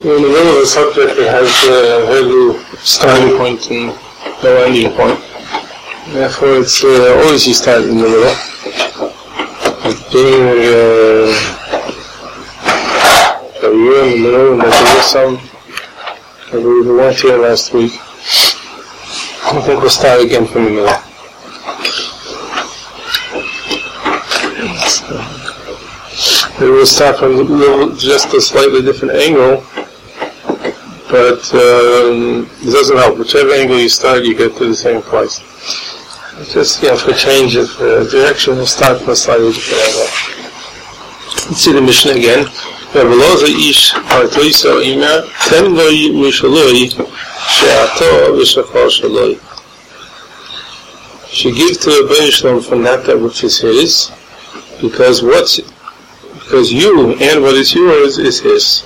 We're in the middle of a subject that has a very little starting point and no ending point. Therefore, it's always you start in the middle. Being that you're in the middle and that there was some, I believe we weren't here last week. I think we'll start again from the middle. We will start from just a slightly different angle, but it doesn't help. Whichever angle you start, you get to the same place. Just, for change of direction, we'll start from a slightly different angle. Let's see the Mishnah again. She gives to the Rebbeinu Shalom from that which is his, because you and what is yours is his.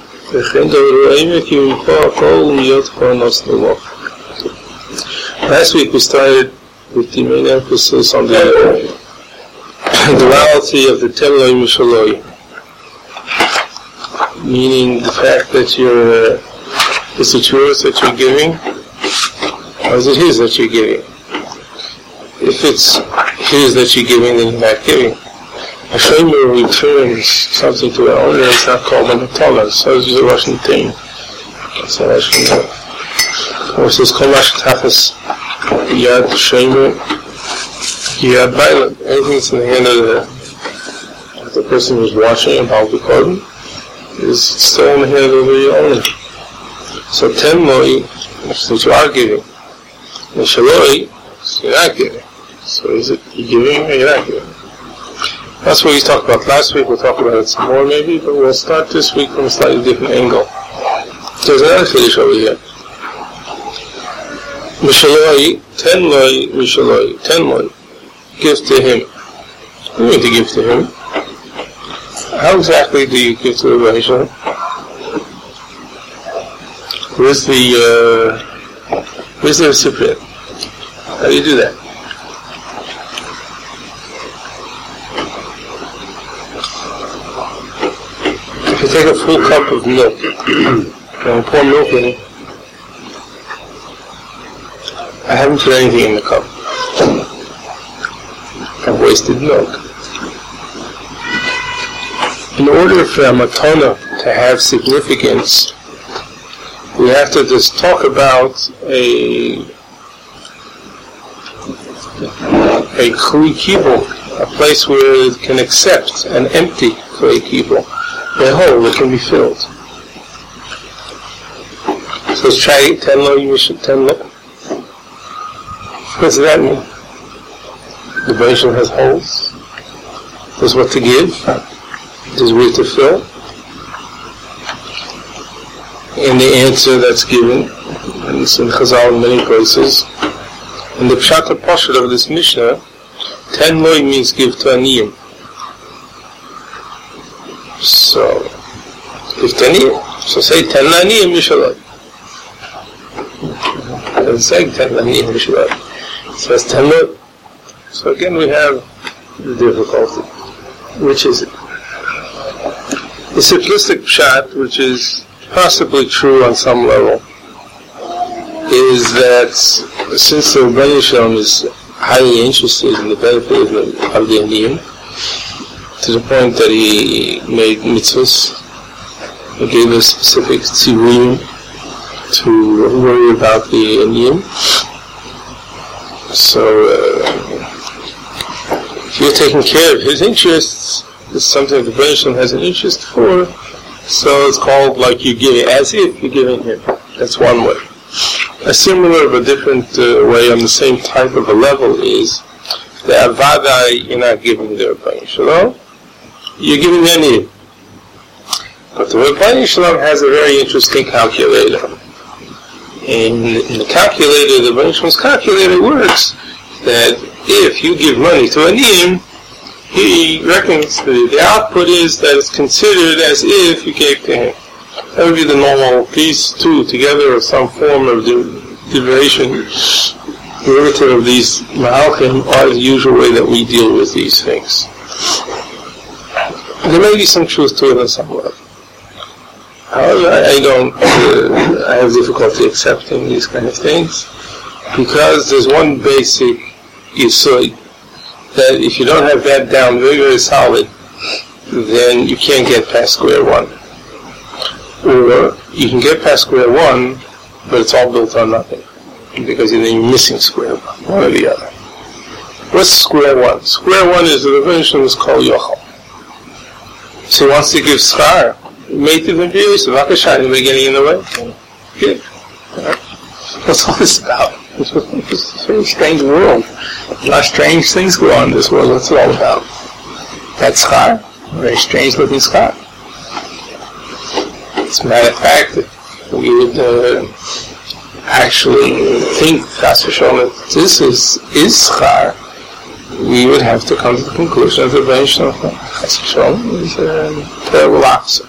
Last week we started with the main emphasis on the duality of the Teloi Mishaloi, meaning the fact that is it yours that you're giving, or is it his that you're giving? If it's his that you're giving, then you're not giving. A shomer returns something to an owner, it's not called a matala, so it's a Russian thing. It's a Russian thing. Or it says, Kol Mashtachas Yad Shomer Yad Bailam. Anything that's in the hand of the person who's watching about the garden is still in the hand of the owner. So Tenloi, that's what you are giving. Mishaloi, you're not giving. So is it you giving or you're not giving? That's what we talked about last week. We'll talk about it some more maybe, but we'll start this week from a slightly different angle. There's another Kiddush over here. Mishaloi, Tenloi, Mishaloi, Tenloi. Give to him. What do you mean to give to him? How exactly do you give to the Rebbeinu Shalom? Where's the recipient? How do you do that? If you take a full cup of milk and pour milk in it, I haven't put anything in the cup. I've wasted milk. In order for a matana to have significance, we have to just talk about a kli kibul, a place where it can accept an empty kli kibul, a hole that can be filled. So let's try 10 lo. What does that mean? The Rebbeinu has holes. There's what to give. There's where to fill. And the answer that's given, and it's in Chazal in many places, in the Pshat HaPashut of this Mishnah, 10 loi means give to aniyim. So, give to aniyim. So say 10 aniyim mishaloi. It doesn't say 10 aniyim mishaloi. It says 10 loi. So again we have the difficulty. Which is it? The simplistic Pshat, which is possibly true on some level, is that since the Rebbeinu Shalom is highly interested in the benefit of the Aniyim, to the point that he made mitzvahs, he gave us specific tzivurim to worry about the Aniyim. So if you're taking care of his interests, it's something the Rebbeinu Shalom has an interest for, so it's called like you're giving, as if you're giving him. That's one way. A similar but different way on the same type of a level is the avada you're not giving the Rebbeinu Shalom, you're giving any. But the Rebbeinu Shalom has a very interesting calculator. In the calculator, the Rebbeinu Shalom's calculator works that if you give money to Aniyim, he reckons the output is that it's considered as if you gave to him. That would be the normal. These two together or some form of derivation, derivative of these Mahalchim are the usual way that we deal with these things. There may be some truth to it on some level. However, I have difficulty accepting these kind of things because there's one basic yesod that if you don't have that down very, very solid, then you can't get past square one. Or you can get past square one, but it's all built on nothing because then you're missing square one or the other. What's square one? Square one is the Rebbeinu is called Yochel. So he wants to give schar. Made it in Jewish, Vakasha, anybody getting in the way? Good. What's all this about? It's a very strange world. A lot of strange things go on in this world. What's it all about? That's schar. A very strange looking schar. As a matter of fact, we would actually think that this is schar. We would have to come to the conclusion that the Rebbeinu is a terrible officer.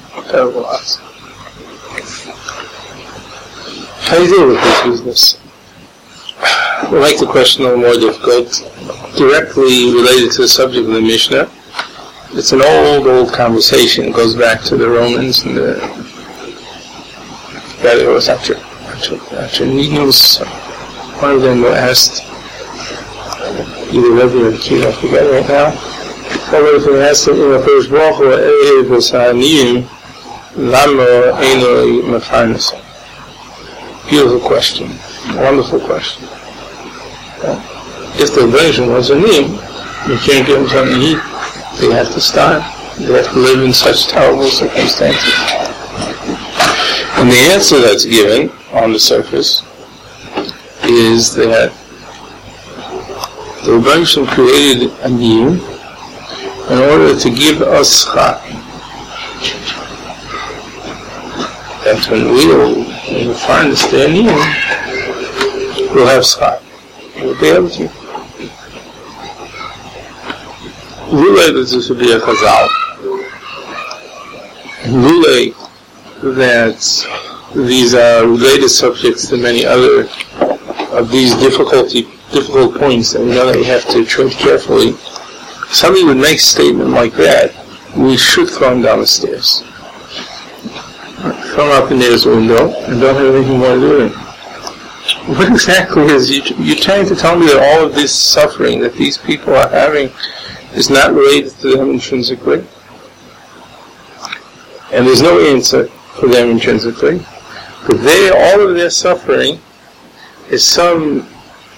How do you deal with this business? We'd like to question a little more difficult, directly related to the subject of the Mishnah. It's an old conversation. It goes back to the Romans and that it was after Ninos. One of them asked either Rebbe or Kid, I forget right now. One of them asked him in the first bracha, Lama Eino Mefarnas. Beautiful question. Wonderful question. If the version was a name, you can't give them something to eat. They have to starve. They have to live in such terrible circumstances. And the answer that's given on the surface is that the Rebbeinu created a name in order to give us schar. That when we find this their name, we'll have schar. We'll be able to. Lulei, this would be a chazal. Lulei, that these are related subjects to many other of these difficult points that we know that we have to tread carefully. If somebody would make a statement like that, we should throw him down the stairs. Throw him out the nearest window and don't have anything more to do with him. What exactly is you're trying to tell me that all of this suffering that these people are having is not related to them intrinsically? And there's no answer for them intrinsically. But all of their suffering is some,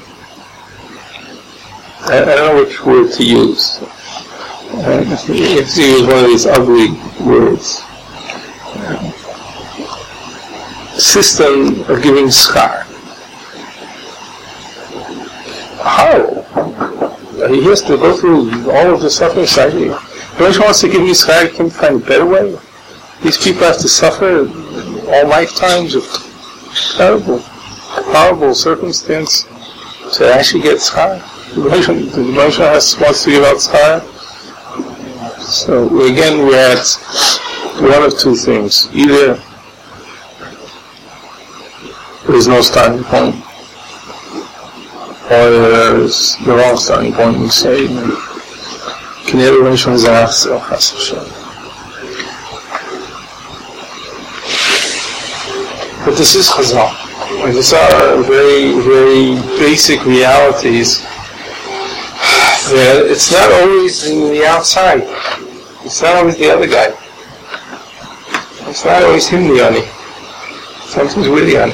I don't know which word to use. You have to use one of these ugly words. System of giving schar. How? He has to go through all of the suffering cycle. If wants to give me schar, can find a better way. These people have to suffer all lifetimes of terrible, horrible circumstance to actually get schar. The Rebbeinu wants to give out schar. So again, we're at one of two things. Either there's no starting point, or there's the wrong starting point. We say, but this is Chazal. And these are very, very basic realities that it's not always in the outside. It's not always the other guy. It's not always him the ani. Sometimes we're the ani.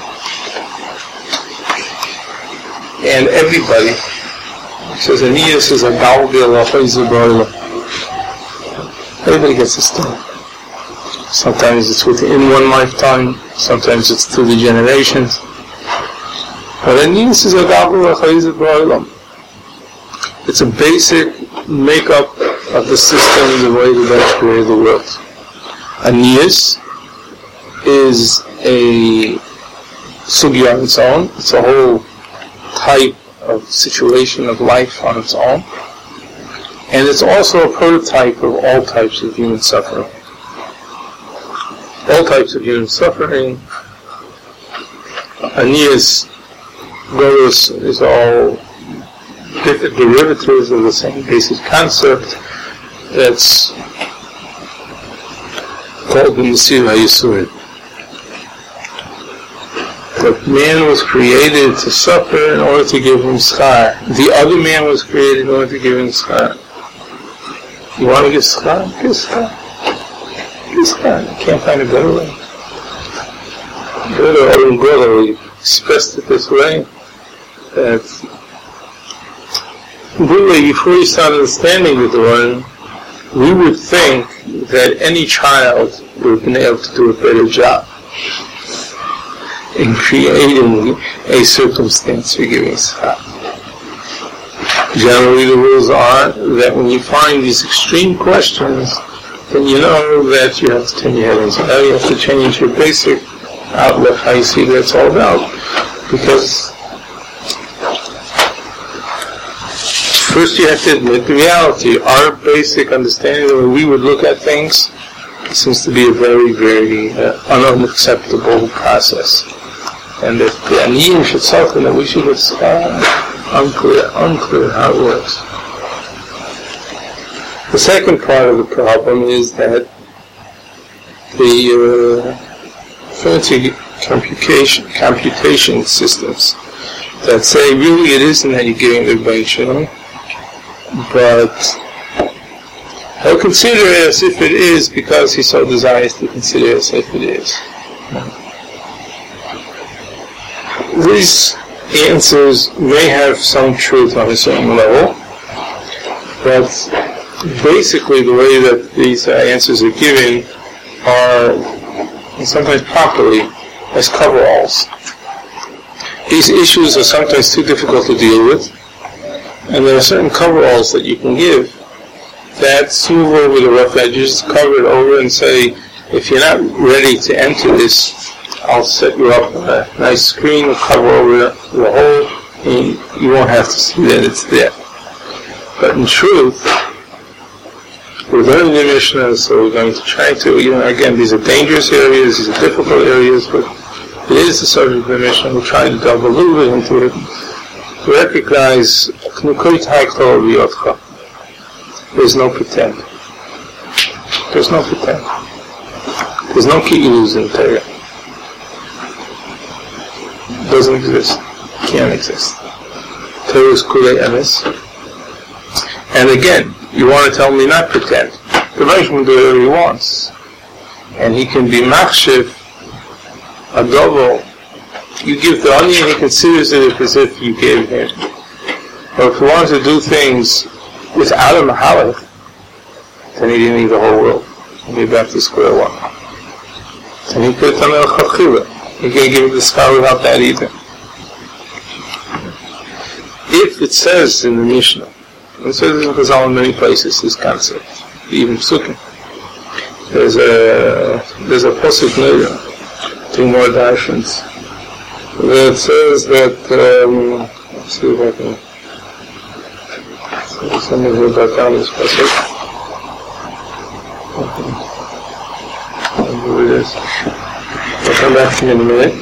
And everybody says, Aniyas is a galbil of. Everybody gets this done. Sometimes it's within one lifetime, sometimes it's through the generations. But Aniyas is a galbil of. It's a basic makeup of the system, the way that created the world. Aniyas is a sugya on its own. It's a whole type of situation of life on its own. And it's also a prototype of all types of human suffering. All types of human suffering. Aniyas, Goros is all different derivatives of the same basic concept. That's called the Nesir HaYisurim. That man was created to suffer in order to give him schar. The other man was created in order to give him schar. You want to give schar? Give schar. Give schar. You can't find a better way. Better or brother expressed it this way, that really before you start understanding the Dvarim, we would think that any child would have been able to do a better job in creating a circumstance for giving schar. Generally the rules are that when you find these extreme questions, then you know that you have to turn your head inside. Now you have to change your basic outlook, how you see what it's all about. Because first you have to admit the reality. Our basic understanding of the way we would look at things seems to be a very, very unacceptable process. And that the aniyim should suffer, that we should get unclear how it works. The second part of the problem is that the fancy computation systems that say really it isn't that you're giving the Rebbeinu Shalom, but he'll consider it as if it is because he so desires to consider it as if it is. These answers may have some truth on a certain level, but basically the way that these answers are given are, and sometimes properly, as coveralls. These issues are sometimes too difficult to deal with, and there are certain coveralls that you can give that smooth over the rough edges, cover it over and say, if you're not ready to enter this, I'll set you up a nice screen, will cover over the hole, and you won't have to see that it's there. But in truth, we're learning the Mishnah, so we're going to try to, again, these are dangerous areas, these are difficult areas, but it is the subject of the Mishnah. We'll try to delve a little bit into it, to recognize there's no pretend. There's no pretend. There's no ki'ilus in Torah. It doesn't exist. Can't exist. Torah is kulei emes. And again, you want to tell me not pretend. The Rebbeinu can do whatever he wants. And he can be machshiv, a double. You give the onion, he considers it as if you gave him. But if he wants to do things without a mahalach, then he didn't need the whole world. He'll be back to square one. And he could have done el chachila. He can't give the schar without that either. If it says in the Mishnah, it says in Chazal in many places, this concept, even Psukim. There's a pasuk near two more darshans that says that let's see if I can somebody who got down this pasuk. I don't know who it is. I'll come back to you in a minute.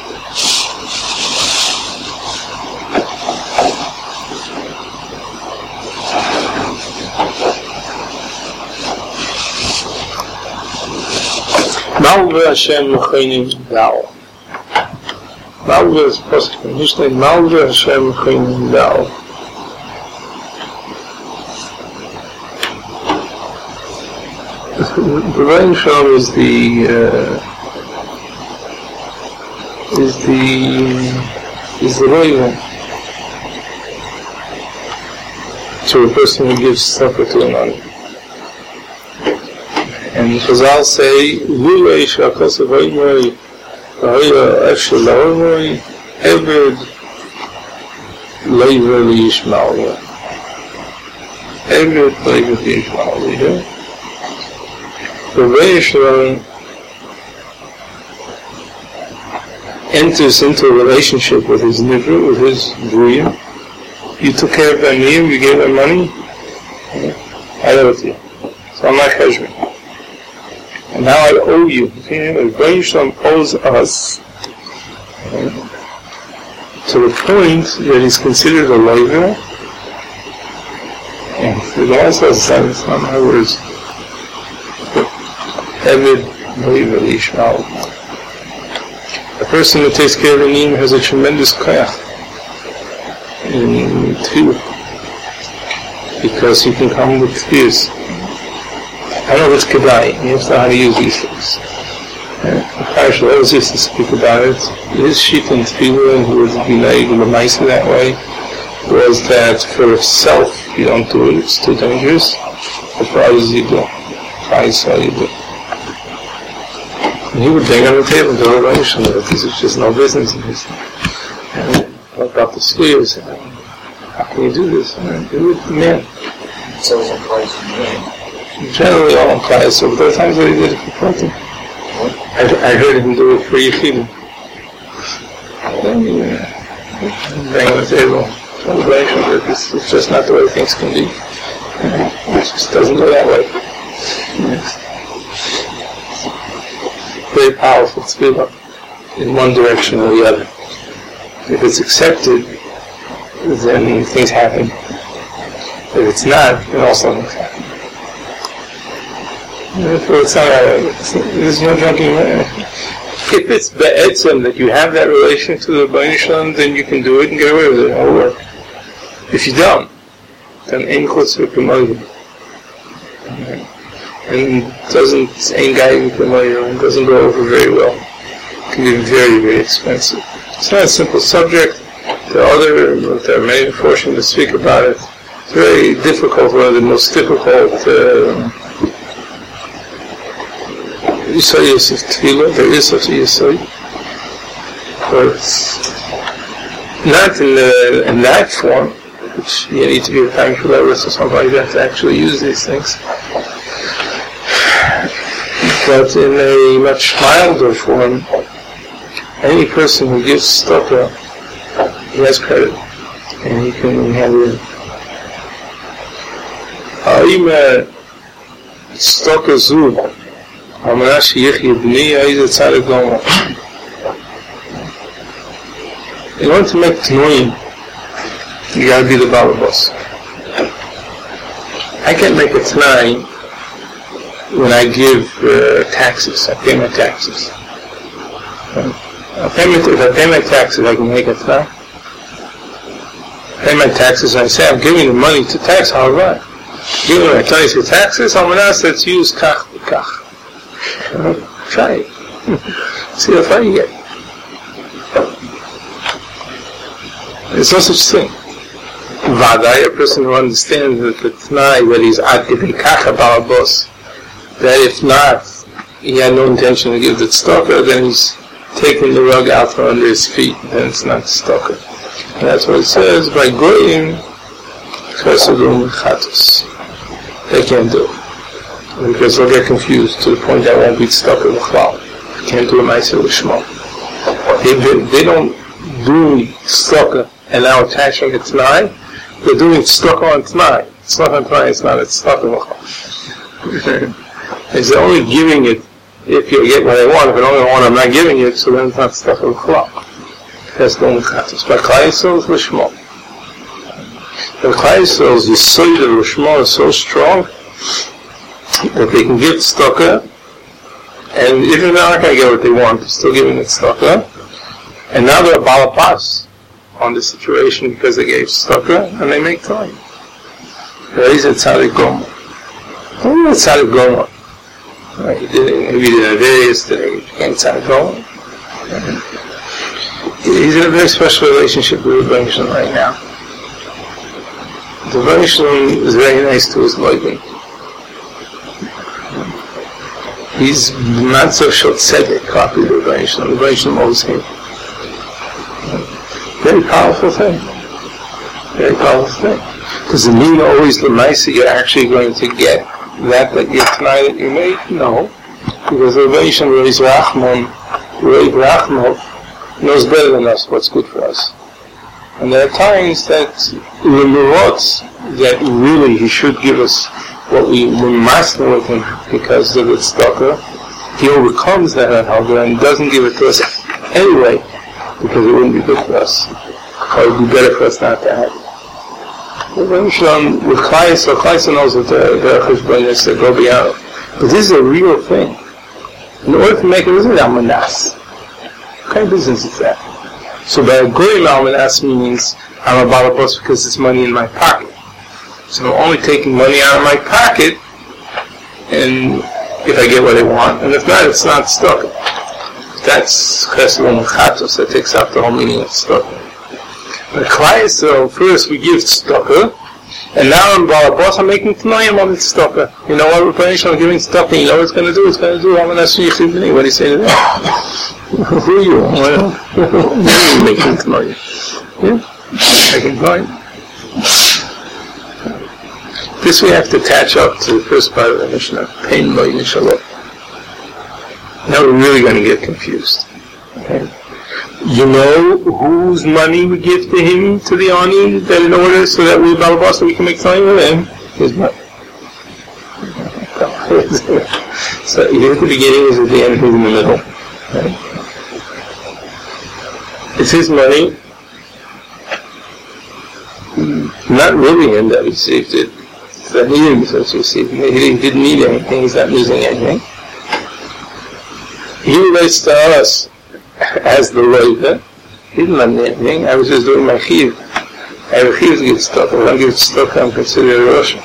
Malve Hashem Mechonim Dao. Malve is pasuk in Mishnah. Malve Hashem Mechonim Dao. The Rebbeinu Shalom is the Reuven to a person who gives supper to another. And Chazal say, Lulei Shakos Avaymoi, Vahaya Eshel Avaymoi, Eved Leiver Lishmalia. Eved Leiver Lishmalia. The Rebbeinu Shalom enters into a relationship with his nivra, with his briyah. You took care of them, you gave them money, I owe it to you. So I'm not cheshbon. And now I owe you. The Rebbeinu Shalom owes us to the point that he's considered a loiver. And the Gemara says, it's not my words. Eved Lo'iveli Yishma'u. A person that takes care of Anim has a tremendous koyach in tefillah, because he can come with tears. I know it's kedai, you have to know how to use these things. Parish always used to speak about it. His shit in tefillah, and he would be nice that way, was that for self you don't do it, it's too dangerous, but for others you do. For others you do. And he would bang on the table to the Rosh that this is just no business in this. And what about the spheres? How can you do this? Do it, man. It's always implies for me. Generally all implies so, but there are times that he did it for Protein. I heard him do it for Yechidim. Bang on the table. Celebration, but it's just not the way things can be. It just doesn't go that way. Yes. Very powerful tefillah in one direction or the other. If it's accepted, then things happen. If it's not, then also things happen. Therefore, it's not, there's no drinking. If it's be'etzem that you have that relation to the B'nai Shalom, then you can do it and get away with it. It'll work. If you don't, then ain't chutz v'kemoyim. And ain't guiding kemoyim, and doesn't go over very well. It can be very, very expensive. It's not a simple subject. There are many portions to speak about it. It's very difficult, one of the most difficult Yisayis of Tefillah. There is such a Yisay, but not in that form, which you need to be a time for or somebody that to actually use these things. But in a much milder form, any person who gives tzedakah, he has credit, and he can handle it. Tzedakah zu, Amara sheyichye b'ni, ha'izeh tzadik gomer. In order to make tnoim, you gotta be the balabas. I can't make a t'nai when I give taxes. I pay my taxes. If I pay my taxes, I can make a t'nai. I pay my taxes and I say, I'm giving the money to tax, how right? Giving my taxes to taxes, I'm going to ask let's use kach v'kach. Try it. See how far you get. There's no such thing. Vadai, a person who understands that the t'nai, that he's ad giving kach balabos, that if not, he had no intention to give the tzedakah, then he's taking the rug out from under his feet, then it's not tzedakah. And that's what it says, by goyim, chesedum chatos. They can't do it. Because they'll get confused to the point that won't be tzedakah l'chlal. They can't do a ma'aseh l'shmo. They don't do tzedakah and now attaching it t'nai. They're doing tzedakah on t'nai. Tzedakah on t'nai is not a tzedakah l'chlal. They're only giving it if you get what I want. If I don't want, I'm not giving it, so then it's not tzedakah l'chlal. That's the only chatos. But Klal Yisrael is l'shmo. The Klal Yisrael's Yisod of l'shmo is so strong that they can give tzedakah, and even if they're not going to get what they want, they're still giving it tzedakah. And now they're balapas on the situation because they gave tzedakah, and they make time. There is a tzadik gomer. Who is a tzadik gomer? He did a various today. He became tzadik gomer. He's in a very special relationship with the B'nai Shalom right now. The B'nai Shalom is very nice to his loyalty. He's not so short tzedek copy of the B'nai Shalom. The B'nai Shalom owes him. Very powerful thing. Very powerful thing. Does it mean always the Maisa you're actually going to get that you're tonight that you made? No. Because the B'nai Shalom Reiz Rachmon knows better than us what's good for us. And there are times that the Merots that really he should give us what we must know with him because of the tzedakah, he overcomes that anhaga and doesn't give it to us anyway because it wouldn't be good for us. Or it would be better for us not to have it. The B'nai Shalom with Klal Yisrael knows that the cheshbonos that go beyond. But this is a real thing. In order to make a business, almanas. What kind of business is that? So by goyim almanas means I'm a balabos because it's money in my pocket. So I'm only taking money out of my pocket, and if I get what I want, and if not, it's not stuck. That's chesed l'mechatos. That takes out the whole meaning of stuck. But Klai Yisrael, first we give tzedakah, and now in balabos I'm making t'noyim on the tzedakah. You know what? We're giving tzedakah. You know what it's going to do? It's going to do. What do you say to that? Who are you? You're making t'noyim. Yeah, making t'noyim. This we have to attach up to the first part of the Mishnah. Pain lo yishalot. Now we're really going to get confused. Okay. You know whose money we give to him, to the ani, that in order so that we balabas, so we can make something with him? His money. So either at the beginning or at the end, he's in the middle. Okay. It's his money. Not really him that received it. That he didn't receive it. He didn't need anything. He's not losing anything. He relates to us as the loiva. He didn't lend me anything. I was just doing my chiv. I have a chiv to give stuff. If I don't give stuff, I'm considered a Russian.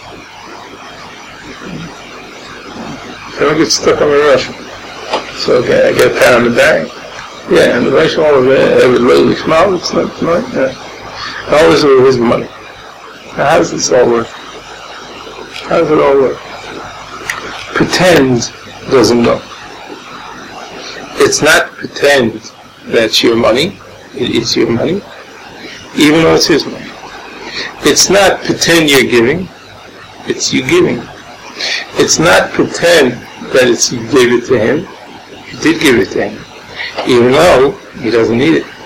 If I don't get stuck, I'm a Russian. So okay, I get a pat on the back. Yeah, and the Russian all of it, every loiva smile, it's not, yeah. All this is his money. Now how does this all work? How does it all work? Pretend doesn't know. It's not pretend that's your money. It is your money, even though it's his money. It's not pretend you're giving. It's you giving. It's not pretend that it's you gave it to him. You did give it to him, even though he doesn't need it.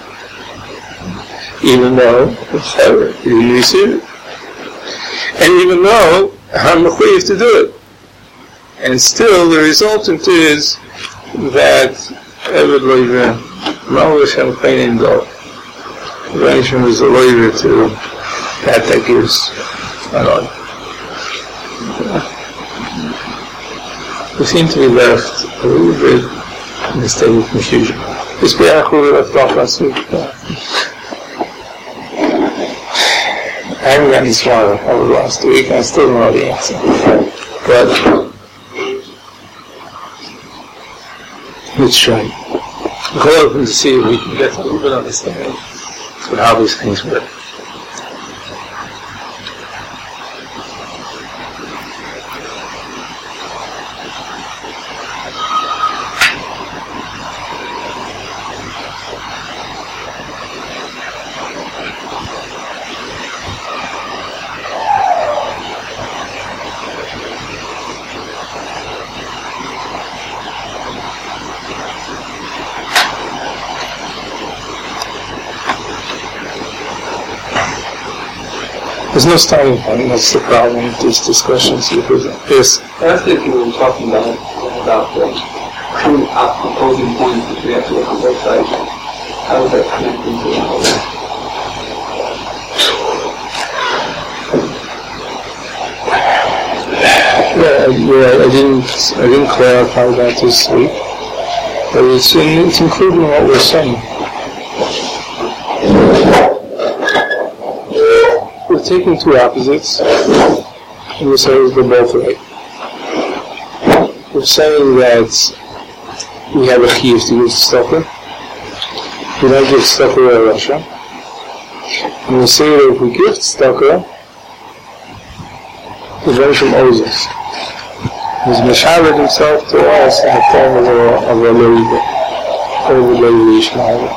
Even though whatever, he didn't receive it. And even though I'm mechuyev to do it. And still the resultant is that Eved Loiva, Mal Hashem Chayim Do. Hashem is a loiva to that gives an on. We seem to be left a little bit in a state of confusion. This Be'ach we left off last week. I haven't gotten smarter over the last week, and I still don't know the answer. But let's try. We're open to see if we can get a little bit of understanding of how these things work. There's no starting point, that's the problem with these discussions. Yes? Last week we were talking about two opposing points which we have to look on both sides. How does that connect into one another? I didn't clarify that this week, but it's included in what we're saying. We're taking two opposites, and we're saying they're both right. We're saying that we have a chiyuv to give tzedakah. We don't give tzedakah to Russia. And we say that if we give tzedakah, the Rebbe owes us. He's meshared himself to us in the form of a loiva, or the loiva yishmael.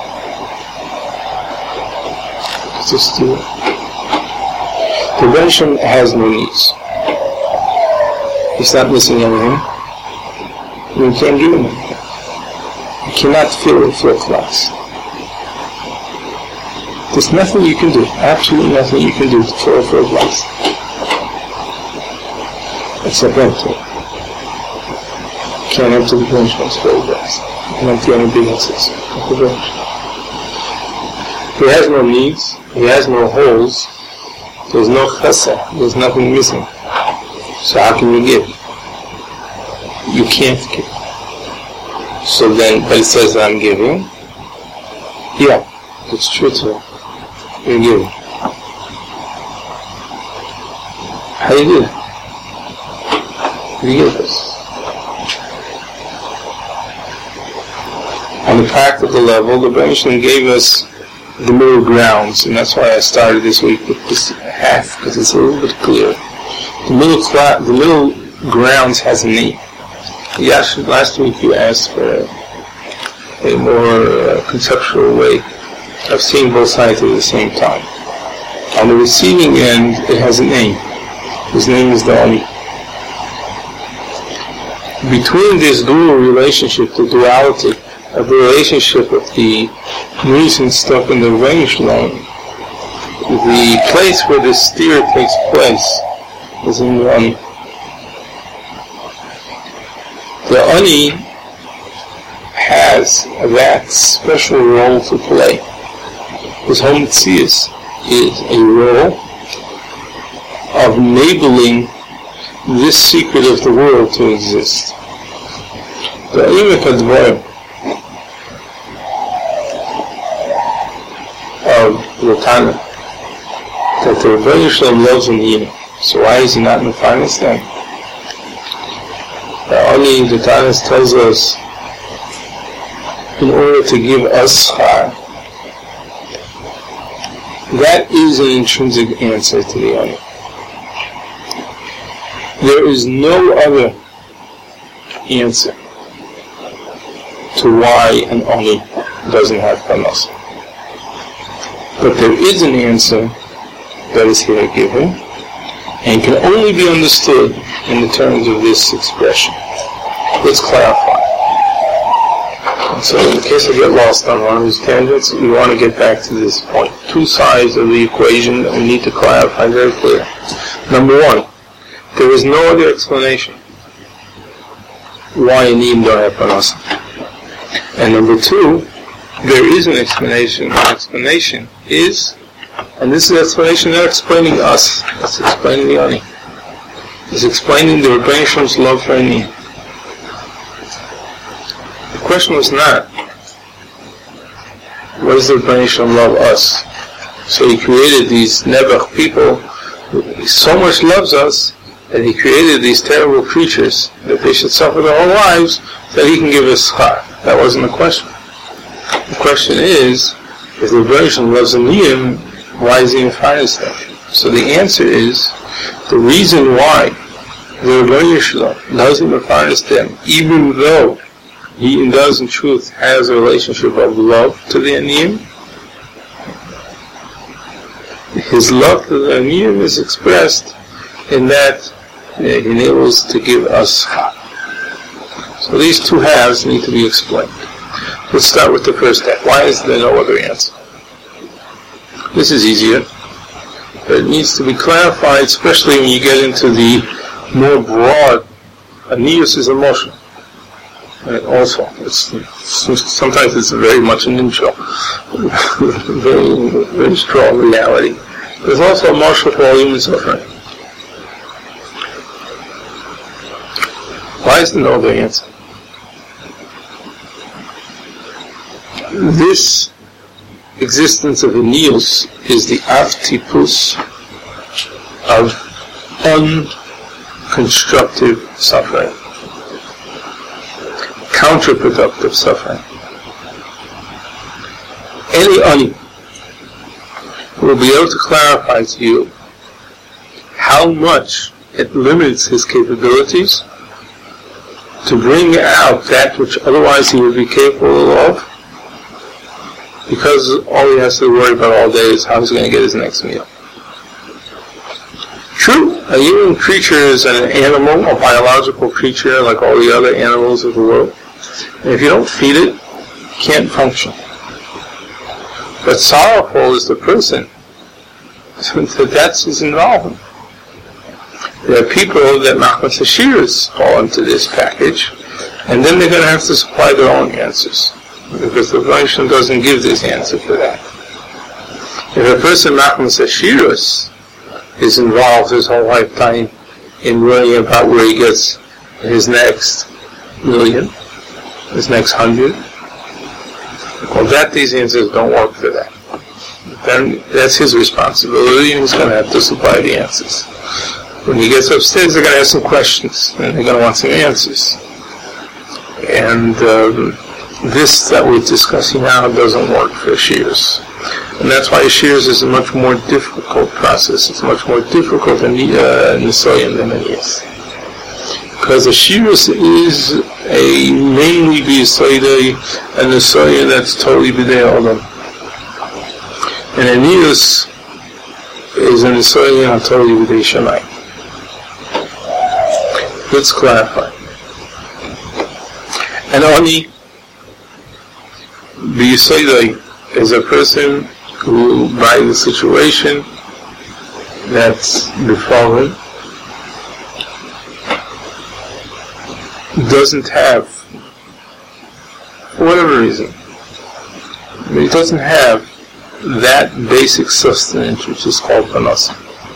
Just do it. The Rebbe has no needs. He's not missing anything. You can't give him anything. You cannot fill a glass. There's nothing you can do, absolutely nothing you can do to fill a glass. Except empty. You can't empty the Rebbe's full glass. You can empty anything else except the Rebbe. He has no needs, he has no holes, there's no chesed, there's nothing missing. So how can you give? You can't give. So then, but it says that I'm giving. Yeah, it's true too. You're giving. How do you do that? You give this. On the practical level, the Rebbeinu Shalom gave us the middle grounds, and that's why I started this week with this half, because it's a little bit clearer. The middle grounds has a name. Yes, last week you asked for a more conceptual way of seeing both sides at the same time. On the receiving end, it has a name. His name is the Ani. Between this dual relationship, the duality of the relationship of the recent stuff in the range line, the place where the steer takes place is in the Ani. The Ani has that special role to play. His whole Metzius is a role of enabling this secret of the world to exist. The Imek HaDvarim of the Tana, that the Rebbeinu Shalom loves in Yim. So why is he not in the finest then? Only the Tana tells us, in order to give us schar, that is an intrinsic answer to the Ani. There is no other answer to why an Ani doesn't have parnasa. But there is an answer that is here given, and can only be understood in the terms of this expression. Let's clarify. And so in case I get lost on one of these tangents, we want to get back to this point. Two sides of the equation that we need to clarify very clear. Number one, there is no other explanation why Aniyim don't have parnasa. And number two, there is an explanation. The explanation is, and this is the explanation not explaining us, it's explaining the Ani. It's explaining the Rebbeinu Shalom's love for Aniyim. The question was not, what does the Rebbeinu Shalom love us? So he created these Nebuch people, he so much loves us, that he created these terrible creatures, that they should suffer their whole lives, that he can give us schar. That wasn't the question. The question is, if the Rebbeinu Shalom loves Aniyim, why is he in finest them? So the answer is, the reason why the Rebbeinu Shalom loves him in finest them, even though he does in truth has a relationship of love to the Aniyim, his love to the Aniyim is expressed in that he enables to give us schar. So these two halves need to be explained. Let's start with the first half. Why is there no other answer? This is easier, but it needs to be clarified, especially when you get into the more broad. Aniyus is emotion. And also, sometimes it's very much an intro, very, very strong reality. There's also a marshal for all human suffering. Why is there no other answer? This existence of Aniyus is the aftipus of unconstructive suffering, counterproductive suffering. Any Ani will be able to clarify to you how much it limits his capabilities to bring out that which otherwise he would be capable of, because all he has to worry about all day is how he's going to get his next meal. True, a human creature is an animal, a biological creature like all the other animals of the world. And if you don't feed it, it can't function. But sorrowful is the person. That's his involvement. There are people that Machmas Hashiras fall into this package, and then they're going to have to supply their own answers, because the Rebbeinu Shalom doesn't give this answer for that. If a person Machmas Hashiras is involved his whole lifetime in worrying about where he gets his next million, this next 100. Well, these answers don't work for that. Then that's his responsibility, and he's going to have to supply the answers. When he gets upstairs, they're going to ask some questions, and they're going to want some answers. And this that we're discussing now doesn't work for shears. And that's why shears is a much more difficult process. It's much more difficult than Nisoyan than it is. Because a shears is a mainly b'yisoidei, and Nisoyan that's totally b'dei olam. And a niyus is an Nisoyan totally b'dei shamayim. Let's clarify. And Ani b'yisoidei is a person who, by the situation that's befallen, doesn't have, for whatever reason, he doesn't have that basic sustenance which is called panasa.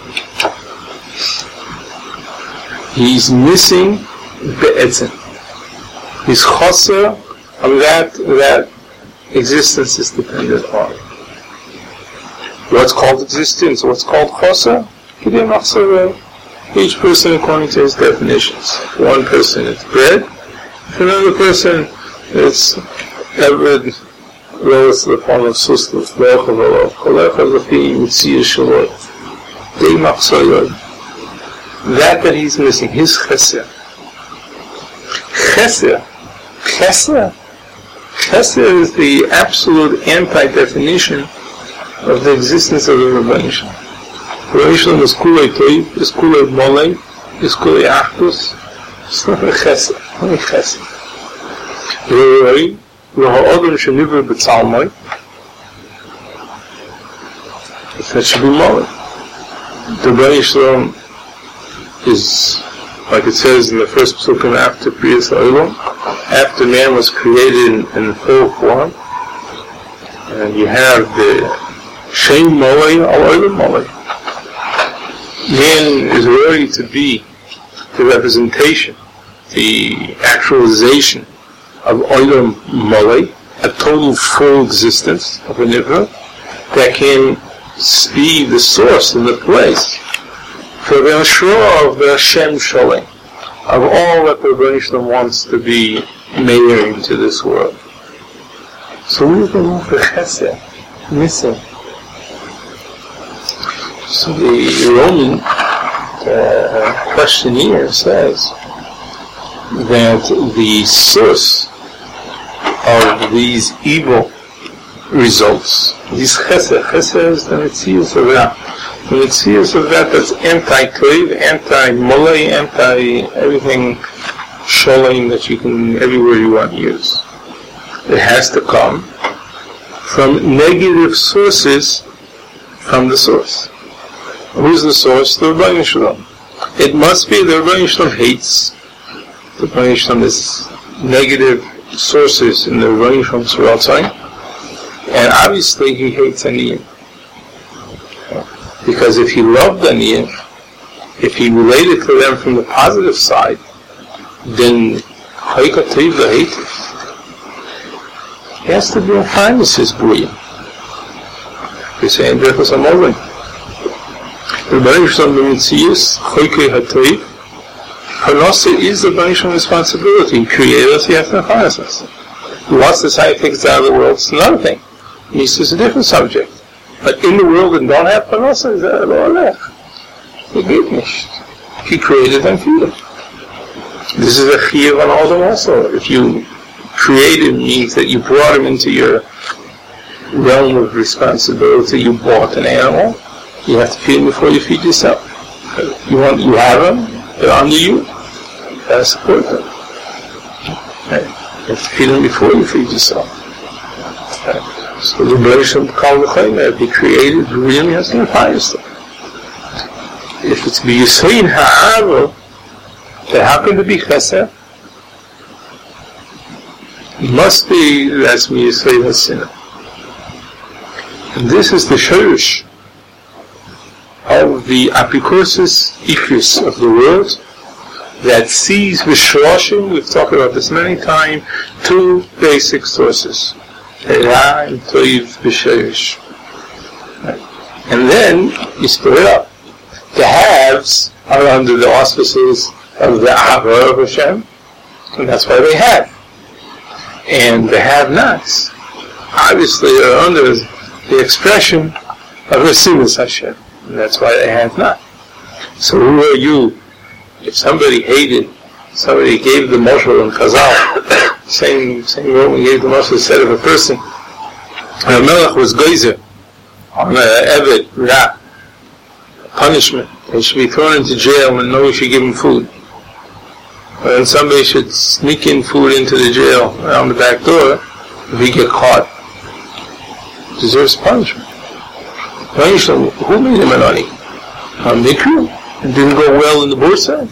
He's missing be'etzim. He's choser of that existence is dependent on. What's called existence, what's called choser? Each person according to his definitions. For one person it's bread, for another person it's every rose in the form of suslus, that he's missing, his chesed. Chesed is the absolute anti-definition of the existence of the Rebbeinu Shalom. Rebbeinu Shalom is kulei toiv, is kulei molei, is kulei achdus. It's not a chesed, only chesed. V'ha'odom shenivra b'tzalmai, that should be molei. The Rebbeinu Shalom is, like it says in the first psukim after Priyas Ha'olam, after man was created in full form, and you have the Shem Molei, Al-Olam Molei. Man is ready to be the representation, the actualization of Olam Molei, a total full existence of a Nivra that can be the source and the place for the Ashra of the Shem Shalem, of all that the Rebbeinu Shalom wants to be made into this world. So we have been for Chesed, missing. So the Roman questionnaire says that the source of these evil results, these Chesed is the Metzius of that. The Metzius of that's anti-Toiv, anti-Molei, anti-everything Sholem that you can, everywhere you want to use. It has to come from negative sources from the source. Who's the source? The Rebbeinu Shalom. It must be the Rebbeinu Shalom hates. The Rebbeinu Shalom is negative sources in the Rebbeinu Shalom's Ratzon, and obviously he hates Aniyim. Because if he loved Aniyim, if he related to them from the positive side, then Chayka Teiv hate. He has to be in kindness, his B'riyim. They say in Berachos HaMorim, the Rebbeinu Shalom b'mitzius Chayka HaTeiv, Panasa is the Rebbeinu Shalom's responsibility. He created us, he has to kindness us. He wants to say take us out of the world, it's another thing. This is a different subject. But in the world that don't have Panasa, is that Lech? He geht nicht. He created them for you. This is a chiyuv on all them also. If you created means that you brought him into your realm of responsibility. You bought an animal, you have to feed him before you feed yourself. You have them, they're under you, you have to support them. Okay. You have to feed them before you feed yourself. Okay. So the Rebbeinu called the Chayim, if he created, he really has to empower yourself. If it's b'yisayin ha'aro, then how can it be chesed? It must be that's b'yisayin ha'sinah. And this is the shorish of the apikosis ifus of the world, that sees Vishroshim, we've talked about this many times, two basic sources. Ra and Toiv V'Sherish. And then you split it up. The haves are under the auspices of the Ahava of Hashem, and that's why they have. And the have-nots obviously are under the expression of Rasinus Hashem, and that's why they have not. So who are you? If somebody hated, somebody gave the moshel in Chazal, same Roman gave the moshel, said of a person, a melech was geyser on an eved, ra, punishment. They should be thrown into jail and nobody should give him food. And somebody should sneak in food into the jail around the back door. If he get caught, deserves punishment. Who made him an ani? Mikru? It didn't go well in the bursa?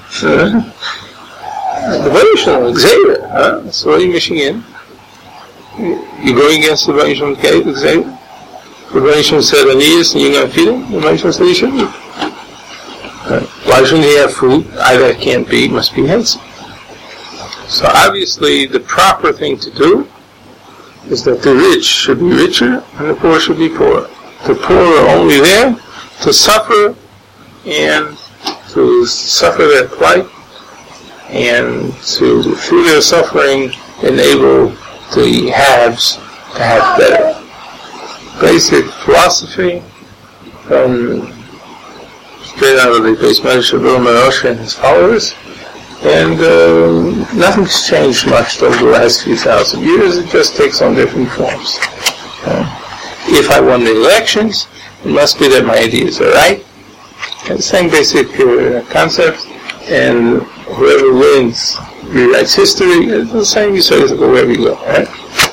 The Vaishnav, Xavier. So what are you missing in? You're going against the Vaishnav Xavier? The Vaishnav said Aniyas and you're going to feed him? The Vaishnav said he shouldn't eat. Why shouldn't he have food? Either it can't be, it must be handsome. So obviously the proper thing to do is that the rich should be richer and the poor should be poorer. The poor are only there to suffer and to suffer their plight and to, through their suffering, enable the haves to have better. Basic philosophy from straight out of the base Medrash of Moshe and his followers, and nothing's changed much over the last few thousand years. It just takes on different forms. If I won the elections, it must be that my ideas are right. And the same basic concept, and whoever wins rewrites history. It's the same, you say, go wherever you go, right?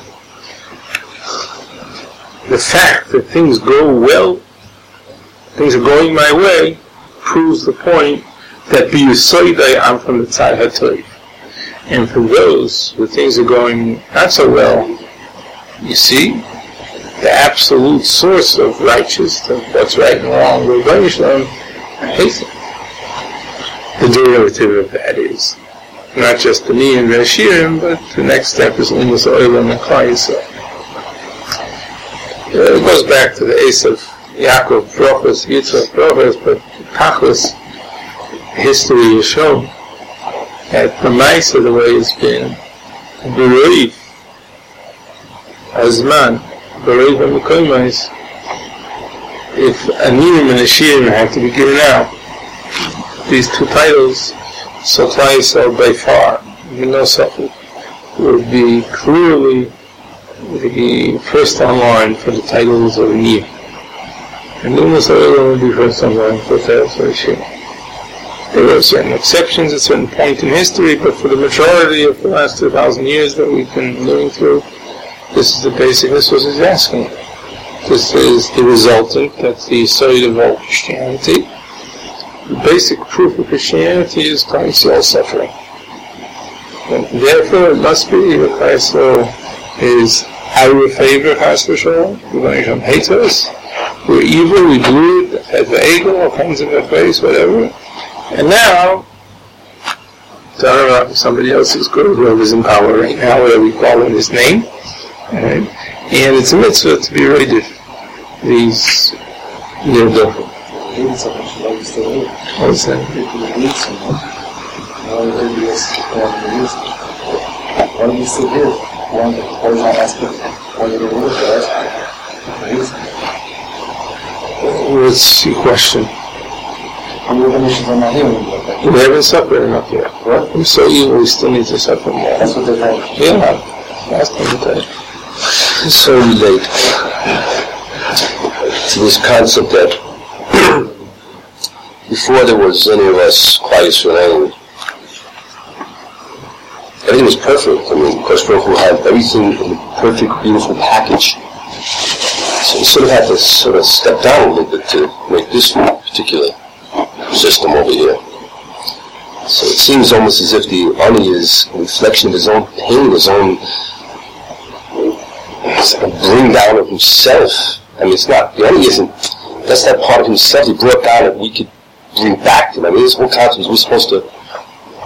The fact that things go well, things are going my way, proves the point that b'yusoidai I'm from the tzad hatoiv. And for those who things are going not so well, you see, the absolute source of righteousness, of what's right and wrong, Rebbeinu Shalom hates it. The derivative of that is not just the Ni and Rashirim, but the next step is Umas Oilam and Klal Yisrael. It goes back to the Esav, Yaakov, Brochus, Yitzchak, Brochus, but Tachlis, history has shown that the Maisa, the way it's been, Bereif, Azman, Bereif HaMekoymais, if Anirim and Ashirim have to be given out, these two titles, so Klal Yisrael by far, even though Safed, would be clearly the first online for the titles of Nir. And Umas Oilam would be first online for the titles of Ashirim. There are certain exceptions at certain point in history, but for the majority of the last 2,000 years that we've been living through, this is the basic, this was his asking. This is the resultant, that's the side of all Christianity. The basic proof of Christianity is Klal Yisrael suffering. And therefore, it must be that Klal Yisrael is our favor, Chas v'Shalom. Rebbeinu hates us. We're evil, we blew it, had the eagle, all kinds of face, whatever. And now, talking about somebody else's good, whoever's in power right now, whatever we call him his name. Right? And it's a mitzvah to be rated. These near different. What's that? Why do you still here? Why is not asking? Why do you live there? What's your question? We haven't suffered enough yet. What? We're so evil, we still need to suffer more. That's what they're saying. Yeah, that's what they're saying. So relate to this concept that before there was any of us Klal Yisrael, everything was perfect. I mean, Kosh Baruch Hu had everything in a perfect, beautiful package. So he sort of had to sort of step down a little bit to make this particular system over here. So it seems almost as if the Ani is a reflection of his own pain, his own bring down of himself. I mean, it's not, the Ani isn't, that's that part of himself he brought down that we could bring back to him. I mean, this whole concept is we're supposed to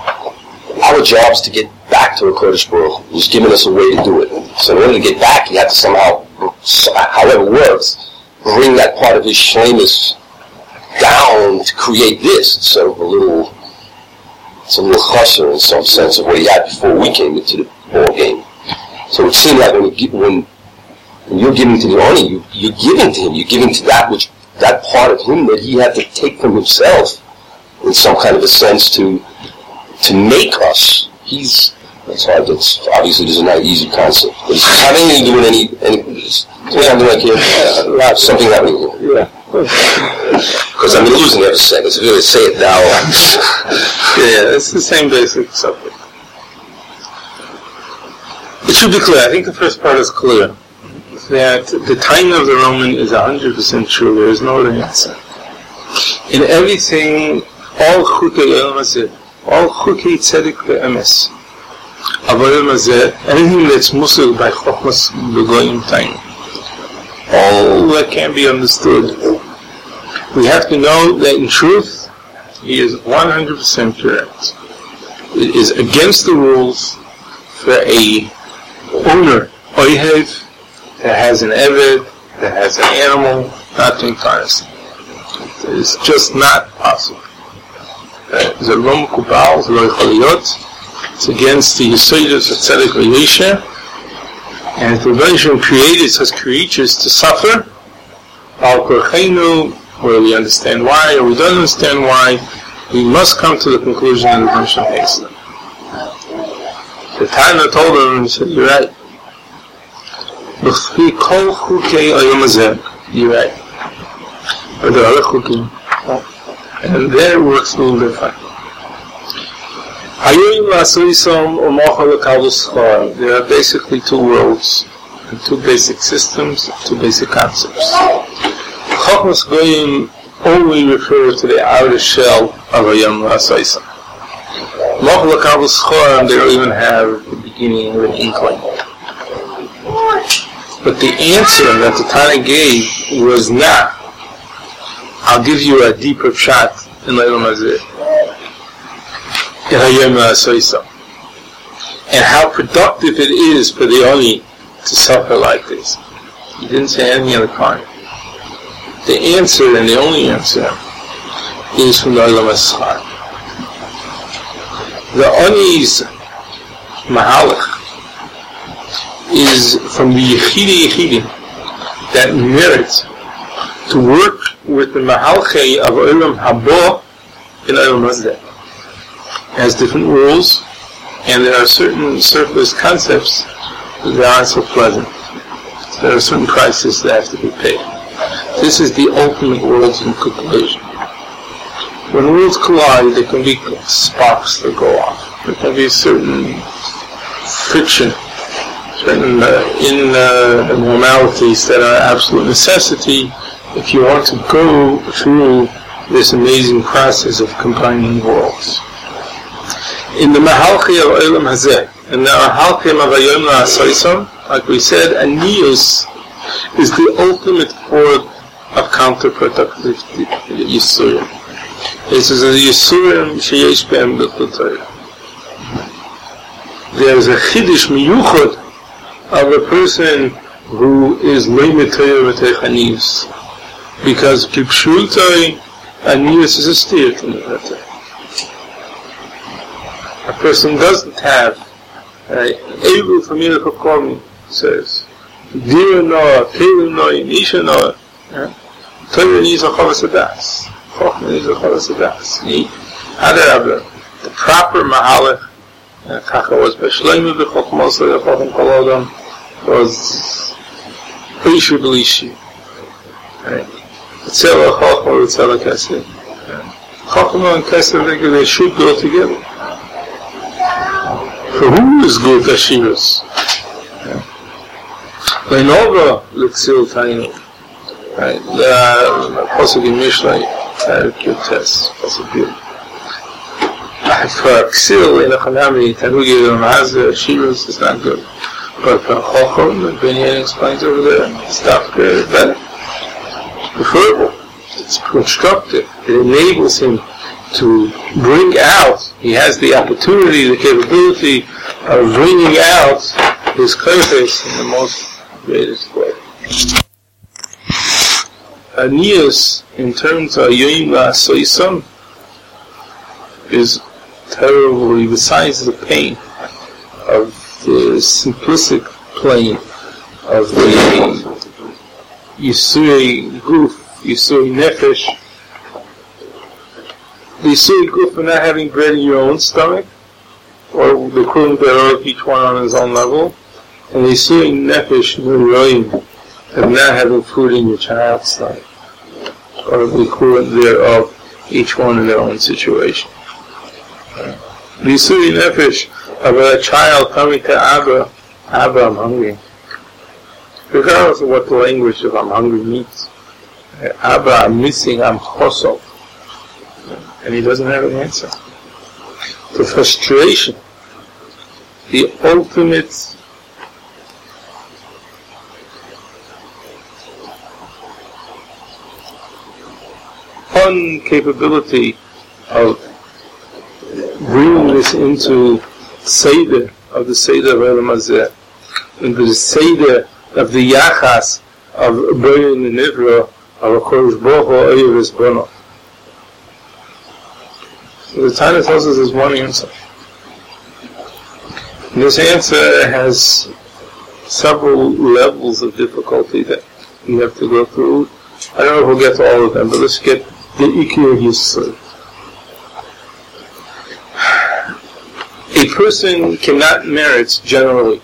our job is to get back to the Kodesh Baruch Hu, who's given us a way to do it. So in order to get back, you have to somehow, however it works, bring that part of his shlemus down to create this. It's sort of a little chasher in some sense of what he had before we came into the ball game. So it seemed like when you're giving to the Oni, you're giving to him. You're giving to that part of him that he had to take from himself in some kind of a sense to make us. That's hard. That's obviously this is not an easy concept. But it's having anything to do with something like here, something happening here. Yeah. Because I'm losing every second. So if you say it now. Yeah, it's the same basic subject. It should be clear. I think the first part is clear. That the time of the Roman is 100% true. There is no other answer. In everything, all chukei olam hazeh, all chukei tzedek ve'emes, avodah hazeh, anything that's musel by chokhmas b'goyim time, all that can be understood. We have to know that in truth, he is 100% correct. It is against the rules for a owner, oihev, that has an eved, that has an animal, not to incarnate. It's just not possible. It's against the Yesodus of Tzedek V'Yosher, and the Rebbeinu created such creatures to suffer. Al Korcheinu, where we understand why, or we don't understand why, we must come to the conclusion that the Rebbeinu hates them. The Tana told him, he said, "You're right. You're right. Or the other chukim." And there it works a little different. There are basically two worlds, and two basic systems, two basic concepts. Chokhmas Goyim only refer to the outer shell of Hayom La'asoisam. Mochel HaKavos Choram, they don't even have the beginning of an inkling. But the answer that the Tana gave was not, I'll give you a deeper shot in Leilam Hazeh, in Hayom La'asoisam, and how productive it is for the Oni to suffer like this. He didn't say anything of the kind. The answer, and the only answer, is from the Leilam Hazeh. The Oni's Mahalach is from the Yechidi that merit to work with the Mahalchei of Olam Habo in Olam Hazeh. It has different rules, and there are certain surface concepts that aren't so pleasant. So there are certain prices that have to be paid. This is the ultimate worlds in collision. When worlds collide, there can be sparks that go off. There can be certain friction, certain abnormalities that are absolute necessity if you want to go through this amazing process of combining worlds. In the Mahalchi of Olam Hazeh, and the Mahalchim of Hayom La'asoisam, like we said, Anius is the ultimate form of counterproductive Yisurim. This is a Yisurim sheyesh be'em b'chol Torah. There is a Chiddush miyuchad of a person who is loymei Torah v'teich Anius. Because Kipshultai, Anius is a steer to the Torah. A person doesn't have able for me to perform, says, Dir Noah, Kelim Noah, Nisha Noah. Torah needs a Chavas Adas. Chochmah needs a Chavas Adas. The proper Mahalach, Kacha was Beshleimah B'Chochmah, so the Chochmah Kolodam was Ishu B'Lishi. Tzela Chochmah, Tzela Kesef. Chochmah and Kesef, they should go together. For who is good Ashirus? Leinova L'Ksil Tainu. Right? The Pasuk in Mishlei, good test. Pasuk good. For Ksil in a Chanami, Tanugi Ramazah, Ashirus is not good. But for Chochom, the Benyan explains over there, it's not good, better. Preferable. It's constructive. It enables him to bring out, he has the opportunity, the capability of bringing out his koyches in the most greatest way. Aniyas, in terms of Yoim La'asoisam, is terribly, besides the pain of the simplistic plane of the Yisuri Guf, Yisuri Nefesh, the Yisuri Guf for not having bread in your own stomach, or the equivalent thereof, each one on his own level, and the Yisuri Nefesh, of not having food in your child's stomach, or the equivalent thereof, each one in their own situation. The Yisuri Nefesh of a child coming to Abba, I'm hungry. Regardless of what the language of I'm hungry means. Abba, I'm missing, I'm chosov. And he doesn't have an answer. The frustration, the ultimate incapability of bringing this into Seder, of the Seder of Elam Hazeh, into the Seder of the Yachas of B'rei and Nivra of HaKadosh Baruch Hu Oyev Esbono. The Tanya tells us there's one answer. And this answer has several levels of difficulty that we have to go through. I don't know if we'll get to all of them, but let's get the Ikir Yisrael. A person cannot merit, generally,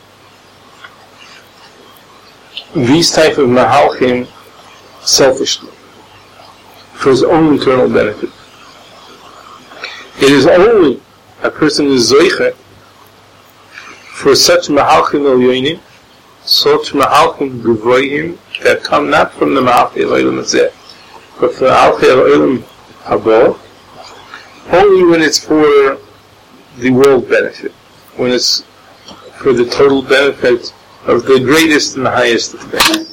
these type of mahalchim selfishly, for his own internal benefit. It is only a person is zoiche for such mahalchim elyonim, such mahalchim gvoyim, that come not from the mahalchim elolim hazeh, but from the mahalchim elolim haba, only when it's for the world benefit, when it's for the total benefit of the greatest and the highest of things.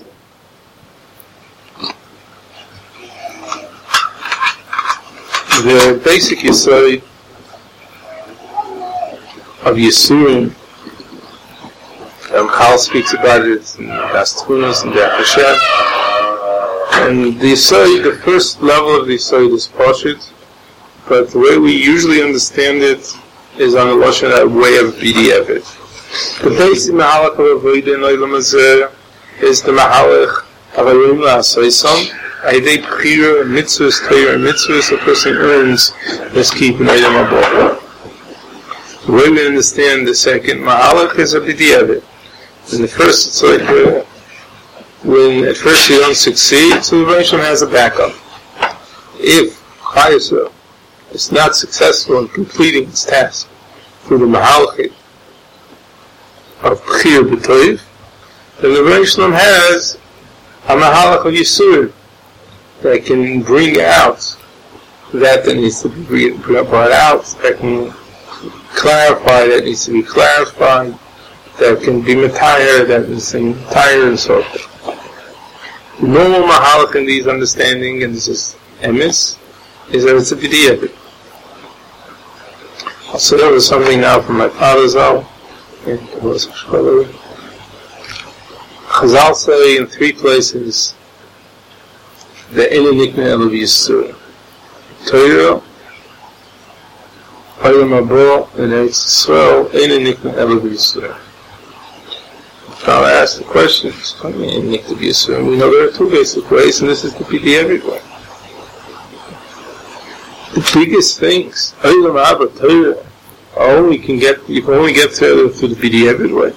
The basic yesod of Yisurim, Chal speaks about it in Das Tfunos and Der Hashem, and the yesod, the first level of the yesod is Pashut, but the way we usually understand it is on the Lashon way of B'diavad. The basic mahalach of Avodah in Olam Hazeh is the mahalach of Yoim La'asoisam. Aidei B'chira, mitzvahs, Torah, and mitzvahs, a person earns his keep in Olam Haba. The way we understand the second mahalach is a B'diavad. In the first, it's like when at first you don't succeed, so the Rebbeinu has a backup. If Chayesel is not successful in completing its task through the mahalachim of B'chir B'toiv, then the Rebbeinu has a mahalach of Yisurim that can bring out that needs to be brought out, that can clarify that needs to be clarified, that can be matayar, that is entire, and so forth. The normal mahalach in these understanding, and this is emes, is that it's a b'diavad. I'll say over something now from my father's house. Chazal say in three places the Ene Nikne Elav Yisur, Torah, Olam Haba, and Eretz Yisrael, Ene Nikne Elav Yisur. Now I ask the question, what do you mean Ene Nikne Yisur? We know there are two basic ways, and this is the b'diavad way. The biggest things, Olam Haba, Torah, you can only get through the b'diavad way.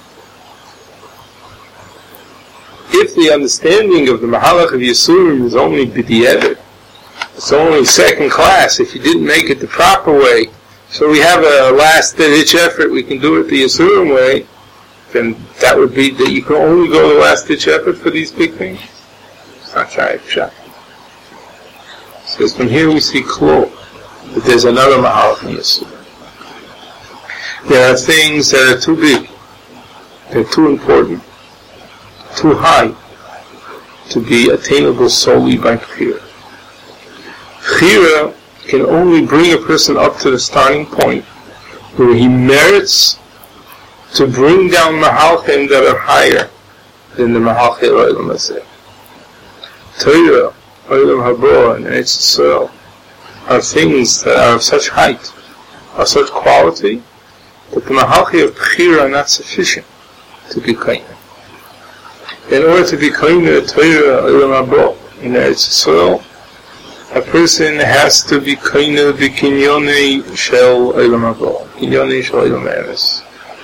If the understanding of the mahalach of Yisurim is only b'diavad, it's only second class, if you didn't make it the proper way, so we have a last-ditch effort, we can do it the Yisurim way, then that would be that you can only go the last-ditch effort for these big things. It's not Shai Pshat. Because from here we see clear that there's another mahalach in Yisurim. There are things that are too big, they're too important, too high to be attainable solely by B'chira. B'chira can only bring a person up to the starting point where he merits to bring down Mahalchim that are higher than the Mahalchim Olam Hazeh. Torah, Olam Haba, and Eretz Yisrael are things that are of such height, of such quality, that the Mahalchim of Bechira are not sufficient to be kind. In order to be kind to Torah, Olam Haba, in Eretz Yisrael, a person has to be kind to the Kinyonei Shel Olam Haba, Kinyonei Shel Olam Emes.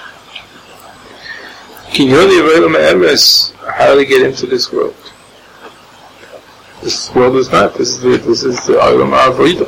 Kinyonei of Olam Emes, how to get into this world. This world is not. This is the Olam Avodah.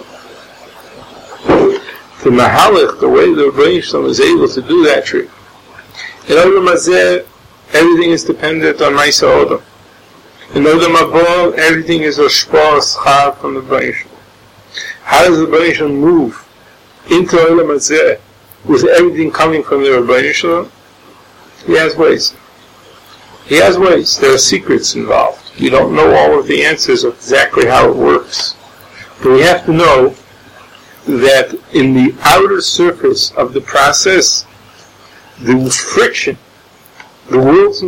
The Mahalach, the way the Rebbeinu Shalom is able to do that trick. In Olam Hazeh, everything is dependent on Ma'aseh Odom. In Olam Haba, everything is a Shpar Schar from the Rebbeinu Shalom. How does the Rebbeinu Shalom move into Olam Hazeh with everything coming from the Rebbeinu Shalom? He has ways. He has ways. There are secrets involved. We don't know all of the answers of exactly how it works. But we have to know that in the outer surface of the process, the friction, the worlds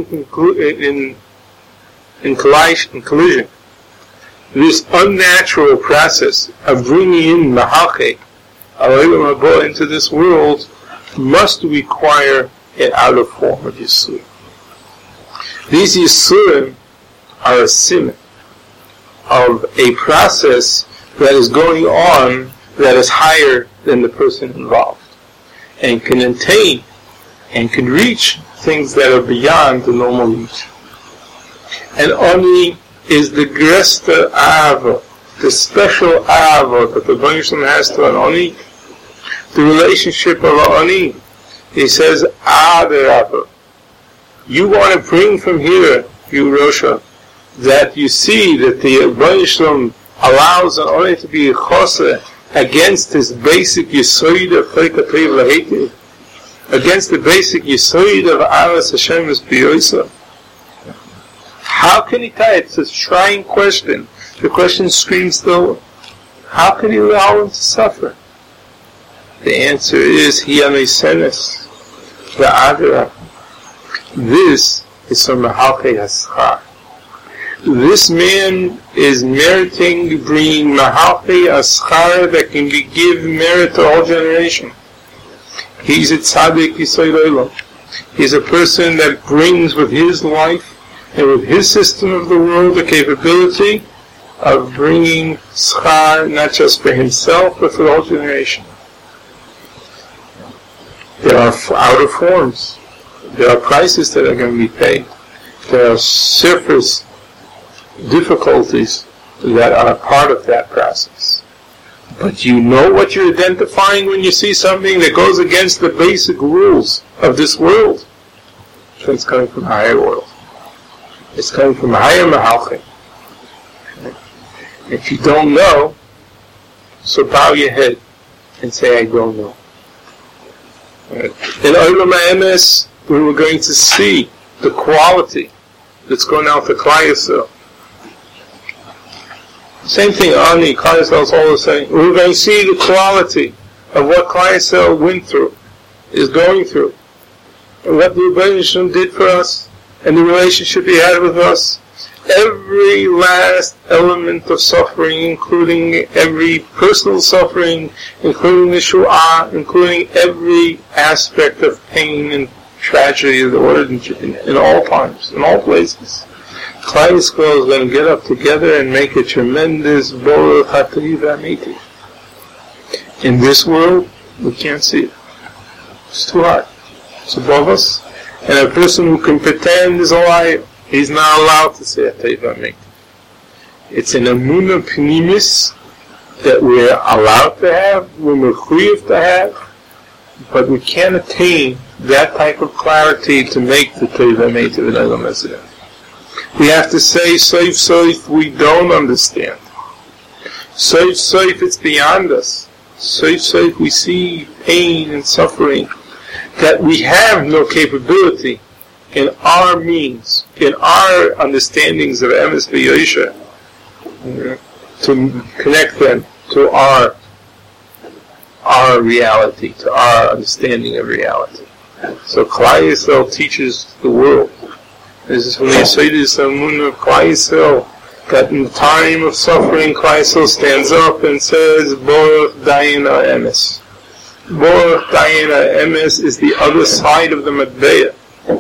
in collision, this unnatural process of bringing in Mahalchei, Olam Haba, into this world must require an outer form of Yisurim. These Yisurim are a simon of a process that is going on that is higher than the person involved, and can attain and can reach things that are beyond the normal reach. And Oni is the Gresta Ahava, the special Ahava that the Rebbeinu Shalom has to an Oni, the relationship of an Oni. He says, Ahava. You want to bring from here, you Rosha, that you see that the Rebbeinu Shalom allows an Oni to be a Choseh against his basic Yisoid of Chayka Teiv Lahetiv, against the basic Yisoid of Aras Hashem is B'yoisa. How can he tie it? It's a trying question. The question screams though, how can he allow him to suffer? The answer is, Hi Amesenes, the Adira. This is from Mahalchei Haschar. This man is meriting bringing Mahalchei Haschar that can give merit to all generation. He's a tzaddik Yisrael Olam. He's a person that brings with his life and with his system of the world the capability of bringing schar not just for himself but for the whole generation. There are outer forms. There are prices that are going to be paid. There are surface difficulties that are part of that process. But you know what you're identifying when you see something that goes against the basic rules of this world. So it's coming from a higher world. It's coming from a higher Mahalchim. If you don't know, so bow your head and say, I don't know. In Olam Emes, we were going to see the quality that's going out to Klal Yisrael. Same thing, Ani, Klal Yisrael is all the same. We're going to see the quality of what Klal Yisrael went through, is going through, and what the Rebbeinu Shalom did for us, and the relationship he had with us. Every last element of suffering, including every personal suffering, including the Shu'ah, including every aspect of pain and tragedy of the world in all times, in all places. Klal Yisrael is going to get up together and make a tremendous Baruch Atah V'Amiti. In this world, we can't see it. It's too hard. It's above us. And a person who can pretend is a liar. He's not allowed to say Atah V'Amiti. It's an Emunah Pnimis that we're allowed to have, we're mechuyev to have, but we can't attain that type of clarity to make the Atah V'Amiti in Olam Hazeh. We have to say, Soif, we don't understand. Soif, it's beyond us. Soif, we see pain and suffering that we have no capability in our means, in our understandings of Emes V'Yosha, to connect them to our our reality, to our understanding of reality. So Klal Yisrael teaches the world. This is from the Yesodis Amunah of Klal Yisrael, that in the time of suffering, Klal Yisrael stands up and says, Baruch Dayan Emes. Baruch Dayan Emes is the other side of the Matbeya.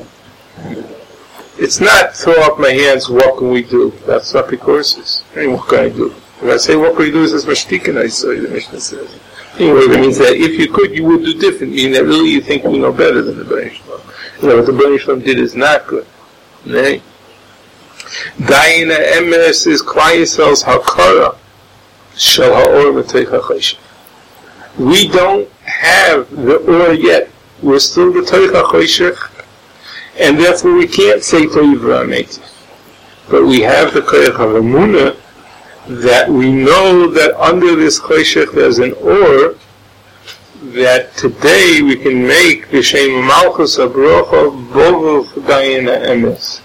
It's not throw up my hands, what can we do? That's not the courses. I mean, what can I do? If I say what can we do, it's mashtikin, I say, the Mishnah says. Anyway, that means that if you could, you would do different, meaning that really you think you know better than the Bnei Shalom. What the Bnei Shalom did is not good. Okay? Dayan Emes is Klal Yisrael's hakara shel ha'or v'teich ha'choshen. We don't have the or yet. We're still the teich ha'choshech, and therefore we can't say toiv v'ametiv. But we have the koyach ha'emunah that we know that under this choshech there's an or that today we can make b'shem malchus habrocha boruch dayan ha'emes.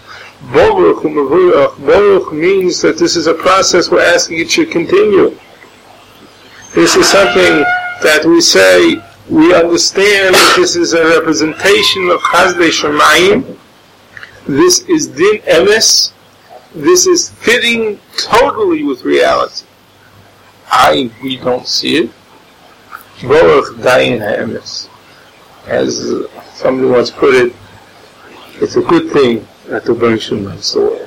Boruch means that this is a process we're asking it should continue. This is something that we say, we understand that this is a representation of Chazdei Shemayim. This is Din Emes. This is fitting totally with reality. We don't see it. Baruch Dayan HaEmes. As somebody once put it, it's a good thing that the Bnei Shalom saw.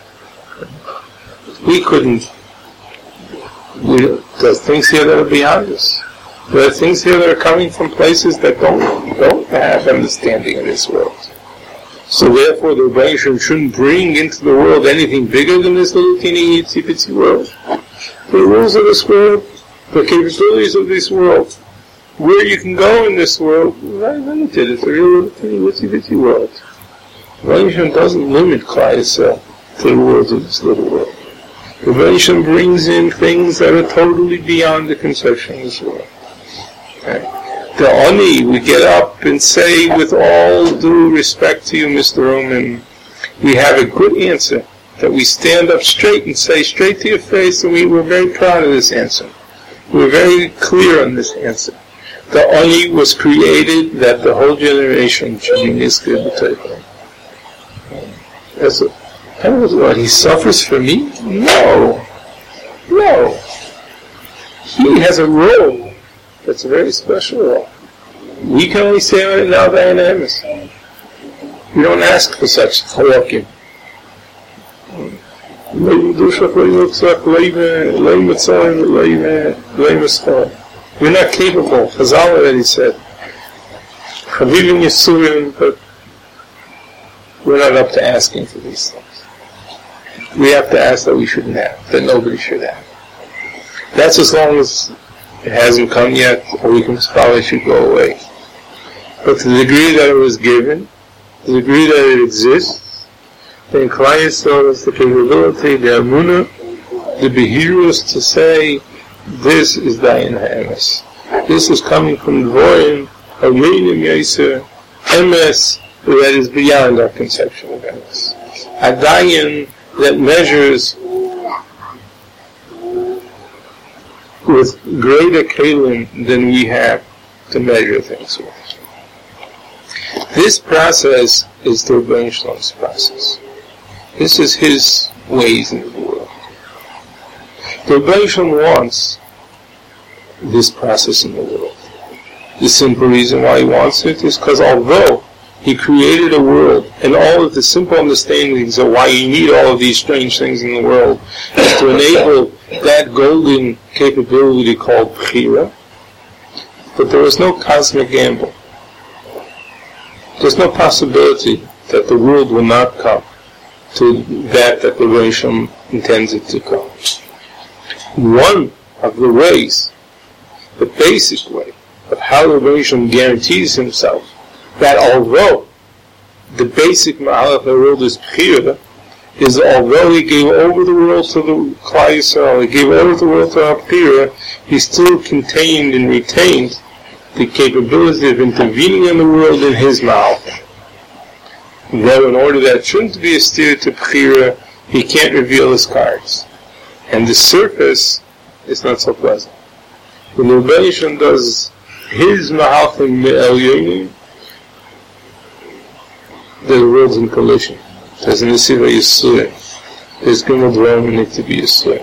We couldn't. There's things here that are beyond us. There are things here that are coming from places that don't have understanding of this world. So therefore the Rebbeinu Shalom shouldn't bring into the world anything bigger than this little teeny itsy bitsy world. The rules of this world, the capabilities of this world, where you can go in this world, very limited. It's a real little teeny itsy bitsy world. The Rebbeinu Shalom doesn't limit Klal Yisrael to the world of this little world. The Rebbeinu Shalom brings in things that are totally beyond the conception of this world. Okay. The Oni, we get up and say, with all due respect to you, Mr. Roman, we have a good answer, that we stand up straight and say straight to your face, and we're very proud of this answer. We're very clear on this answer. The Oni was created that the whole generation should be Nizkir B'Torah. That's what, he suffers for me? No. He has a role. That's a very special role. We can only say right now Dayan HaEmes. We don't ask for such halakim. We're not capable. Chazal already said. Chavivim Yisurim, but we're not up to asking for these things. We have to ask that we shouldn't have, that nobody should have. That's as long as it hasn't come yet, or we can probably should go away. But to the degree that it was given, to the degree that it exists, then Klal Yisrael has the capability, the Amunah, the Behirus to say, this is Dayan HaEmes. This is coming from the Dvorim of Yenim Yaiser, Emes, that is beyond our conception of Emes. A Dayan that measures with greater kalim than we have to measure things with. This process is the Rebbeinu Shalom's process. This is his ways in the world. The Rebbeinu Shalom wants this process in the world. The simple reason why he wants it is because although he created a world, and all of the simple understandings of why you need all of these strange things in the world is to enable that golden capability called Bechira, but there is no cosmic gamble. There's no possibility that the world will not come to that the Rebbeinu Shalom intends it to come. One of the ways, the basic way, of how the Rebbeinu Shalom guarantees himself that although the basic ma'al of the world is Bechira, is although he gave over the world to the Klal Yisrael, he gave over the world to Bechira, he still contained and retained the capability of intervening in the world in his mouth. Though in order that shouldn't be a steer to Bechira, he can't reveal his cards. And the surface is not so pleasant. When the Rebbeinu Shalom does his Mahalchim Elyonim, the world's in collision. There's an Nesiva Yisrael. There's Gimel Dvarim need to be Yisrael.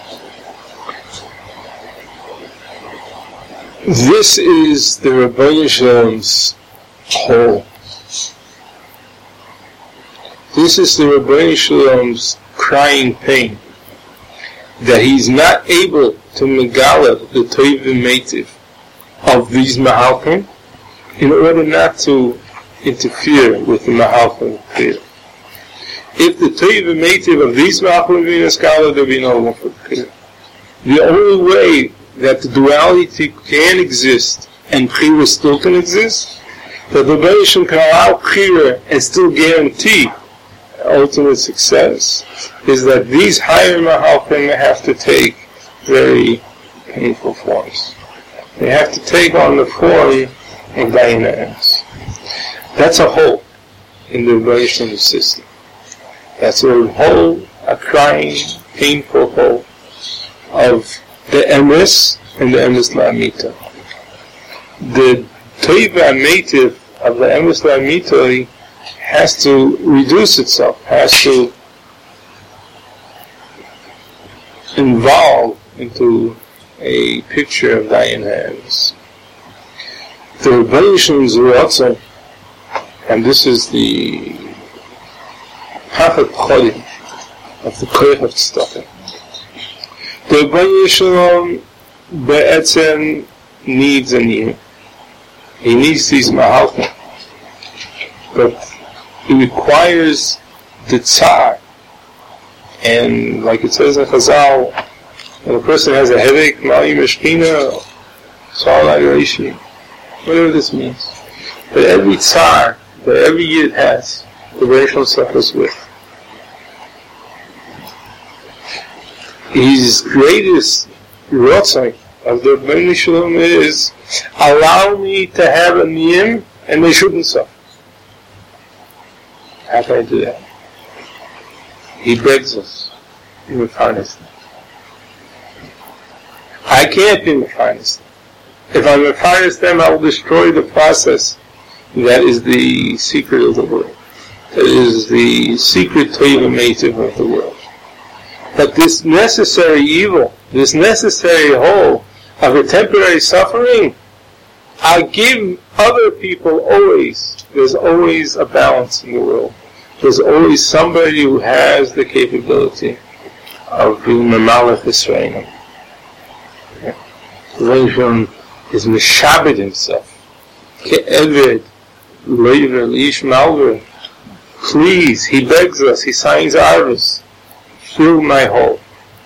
This is the Rebbeinu Shalom's whole. This is the Rebbeinu Shalom's crying pain, that he's not able to megala the Toiv Meitiv of these Mahalchim in order not to interfere with the Mahalchim of Kriya. If the Toiv Meitiv of these Mahalchim would be Neskala, there would be no one for Kriya. The only way that the duality can exist and Kriya still can exist, that the Rebbeinu Shalom can allow Kriya and still guarantee ultimate success, is that these higher Mahalchim have to take very painful forms. They have to take on the form of Dayanas. That's a hole in the Rebbeinu system. That's a hole, a crying, painful hole of the Emes and the Emes La'amita. The Toiva Meitiv of the Emes La'amita has to reduce itself, has to evolve into a picture of Dayan Emes. The Rebbeinu Shalom's Ratzon, and this is the Pachat Chodim of the Koich of Tzedakah. The Rebbeinu Shalom be'etzem needs a niyah. He needs these Mahalchim, but it requires the Tsar. And like it says in Chazal, when a person has a headache, Ma'im Eshkina, Sa'al Reishi, whatever this means. But every Tsar that every Yid has, the Rebbeinu suffers with. His greatest Ratzon of the Rebbeinu Shalom is, allow me to have a niyim and they shouldn't suffer. How can I do that? He begs us. Be mefarnes them. I can't be mefarnes them. If I mefarnes them, I will destroy the process. That is the secret of the world. That is the secret Toiva Meitiv of the world. But this necessary evil, this necessary whole of a temporary suffering, I give other people always. There's always a balance in the world. There's always somebody who has the capability of being Memalech Yisraelim. Rebbeinu is Meshabed himself. Ke'eved, Leiver, Lish Malver. Please, he begs us, he signs Arvis. Fill my hole.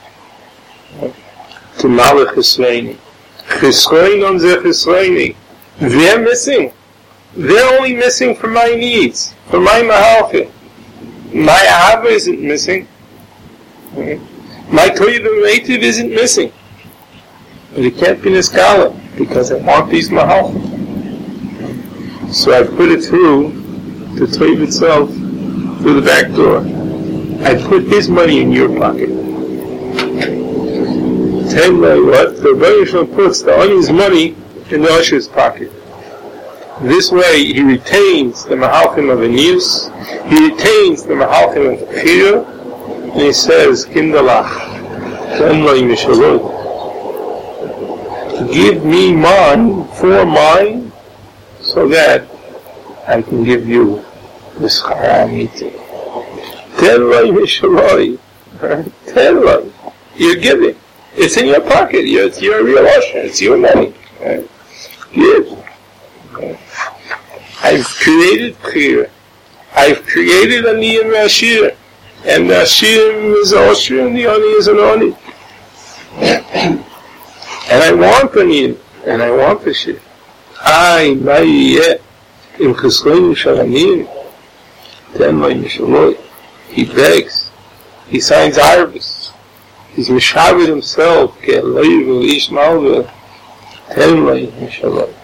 To Malach Yisraelim. Chesroin on Zeh Yisraelim. They're missing. They're only missing for my needs, for my Mahalchim. My Ahava isn't missing. My Toiva Meitiv isn't missing. But it can't be Neskala, because I want these Mahalchim. So I put it through the Toiv itself, through the back door. I put his money in your pocket. Tell me what? The Rebbeinu Shalom puts the oni's money in the usher's pocket. This way, he retains the Mahalchim of Anius, he retains the Mahalchim of Kfir, and he says, Kindalach, give me mine, for mine, so that I can give you the Schara Amiti. Telvai Mishaloi, Telvai, you're giving. It's in your pocket, it's your real usher, it's your money. Give. I've created Kriya. I've created Ani and Ashir. And the Ashir is an Ashir and the Ani is an Ani. And I want Ani and I want Ashir. Im Chesroin Shalanim. Ten my Mishaloi. He begs. He signs Arvis. He's Meshabed himself. Ke'eloy v'lish malveh. Ten my Mishaloi.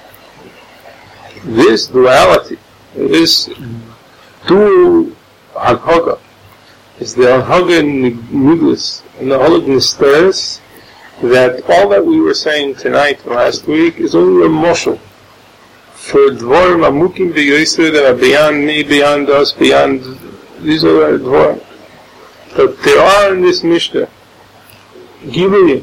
This duality, this dual Haghaga, is the Haghaga in Niglas, and the Haghaga in Nisteres, that all that we were saying tonight and last week is only a moshel for dvorim amukim v'yoser that are beyond me, beyond us, beyond these are dvorim. But there are in this Mishnah, Gilui,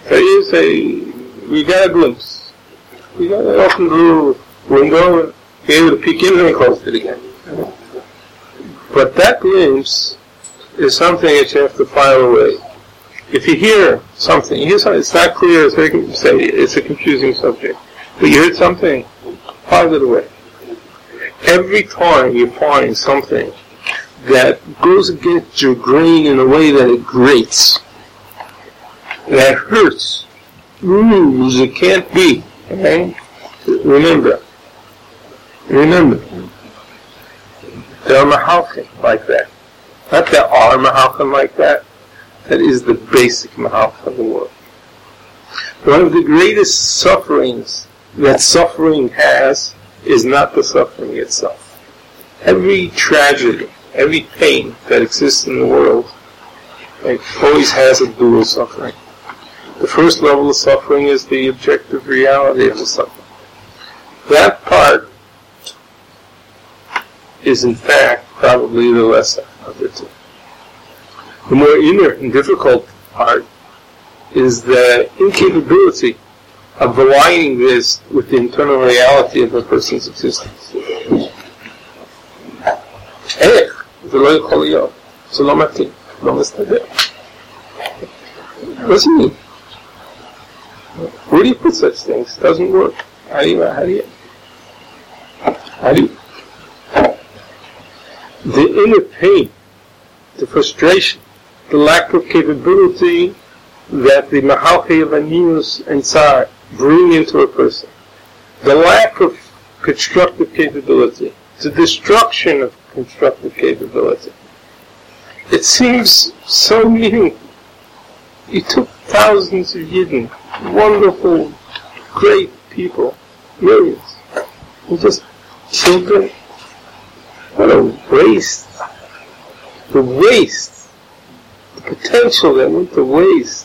we got a glimpse. We got to open the little window and be able to peek in and close it again. But that glimpse is something that you have to file away. If you hear something, it's not clear, it's a confusing subject. But you heard something, file it away. Every time you find something that goes against your grain in a way that it grates, that hurts, moves, it can't be. Okay? Remember, there are mahalchim like that. Not there are mahalchim like that. That is the basic mahalch of the world. One of the greatest sufferings that suffering has is not the suffering itself. Every tragedy, every pain that exists in the world, always has a dual suffering. The first level of suffering is the objective reality of the suffering. That part is in fact probably the lesser of the two. The more inner and difficult part is the incapability of aligning this with the internal reality of a person's existence. What does it mean? Where do you put such things? It doesn't work. How do you? The inner pain, the frustration, the lack of capability that the Mahalchi of Aniyus and Tsar bring into a person, the lack of constructive capability, the destruction of constructive capability. It seems so meaningful. You took thousands of Yidden, wonderful, great people, millions, and just children. What a waste. The waste. The potential that went to waste.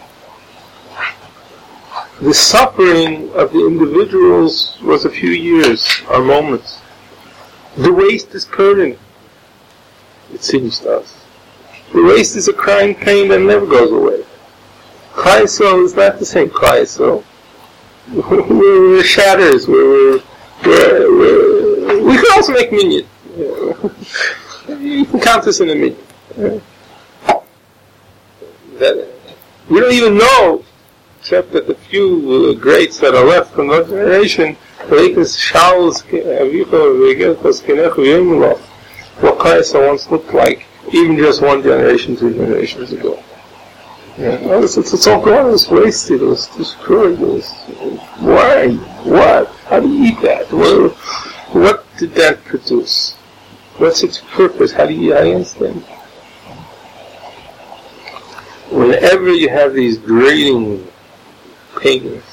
The suffering of the individuals was a few years or moments. The waste is permanent, it seems to us. The waste is a crying pain that never goes away. Klal is not the same Klal. We're shatters. We can also make minyan. You can count us in a minyan. We don't even know, except that the few greats that are left from that generation, what Klal once looked like, even just one generation, 2 generations ago. It's all gone, it was wasted, it was destroyed. Why? What? How do you eat that? What did that produce? What's its purpose? How do you understand? Whenever you have these grating pains,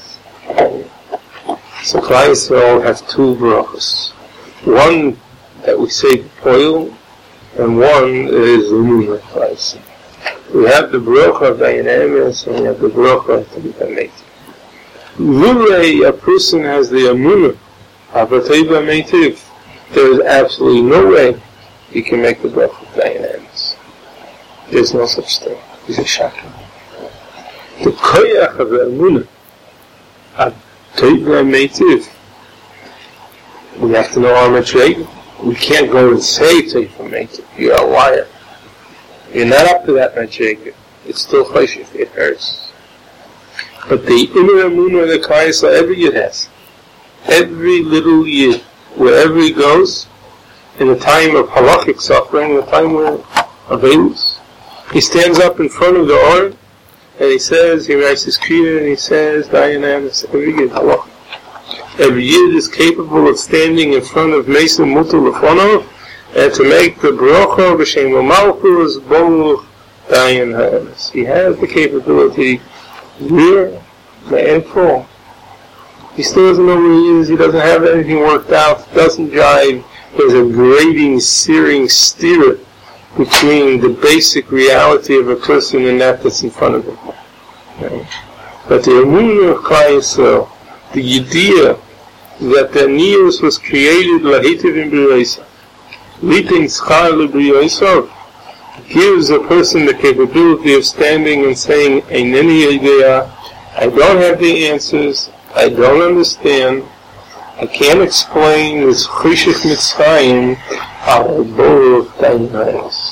so Klal Yisrael has 2 brachos. One that we say Poil, and one is Lumah Klal Yisrael. We have the bracha of Dayan Emes, and we have the bracha of Teiva Meitiv. Lulei, a person has the amunah of a Teiva Meitiv, there is absolutely no way he can make the bracha of Dayan Emes. There's no such thing. He's a shakar. The koyach of the amunah of Teiva Meitiv, we have to know our Madrega. We can't go and say Teiva Meitiv. You're a liar. You're not up to that Madrega. It's still choshev. It hurts. But the inner amunah of the Klal Yisrael, every Yid has. Every little Yid, wherever he goes, in a time of halachic suffering, in a time of Avelus, he stands up in front of the Or, and he says, he writes his kriya, and he says, Dayan Emes, every Yid, halachic. Every Yid is capable of standing in front of Mesa Mutal Lefonov, and to make the bracha b'shem u'malchus boruch Dayan Emes. He has the capability here, and full. He still doesn't know where he is. He doesn't have anything worked out. Doesn't jive. There's a grating, searing steer between the basic reality of a person and that that's in front of him. Okay. But the Emunah of Klal Yisrael, the idea that the Nius was created lahitiv in B'riyosah, litin schar l'B'riyosah, gives a person the capability of standing and saying, Eineni idea, I don't have the answers, I don't understand, I can't explain this Chishich Mitzrayim, Ha'arbov Tainayos.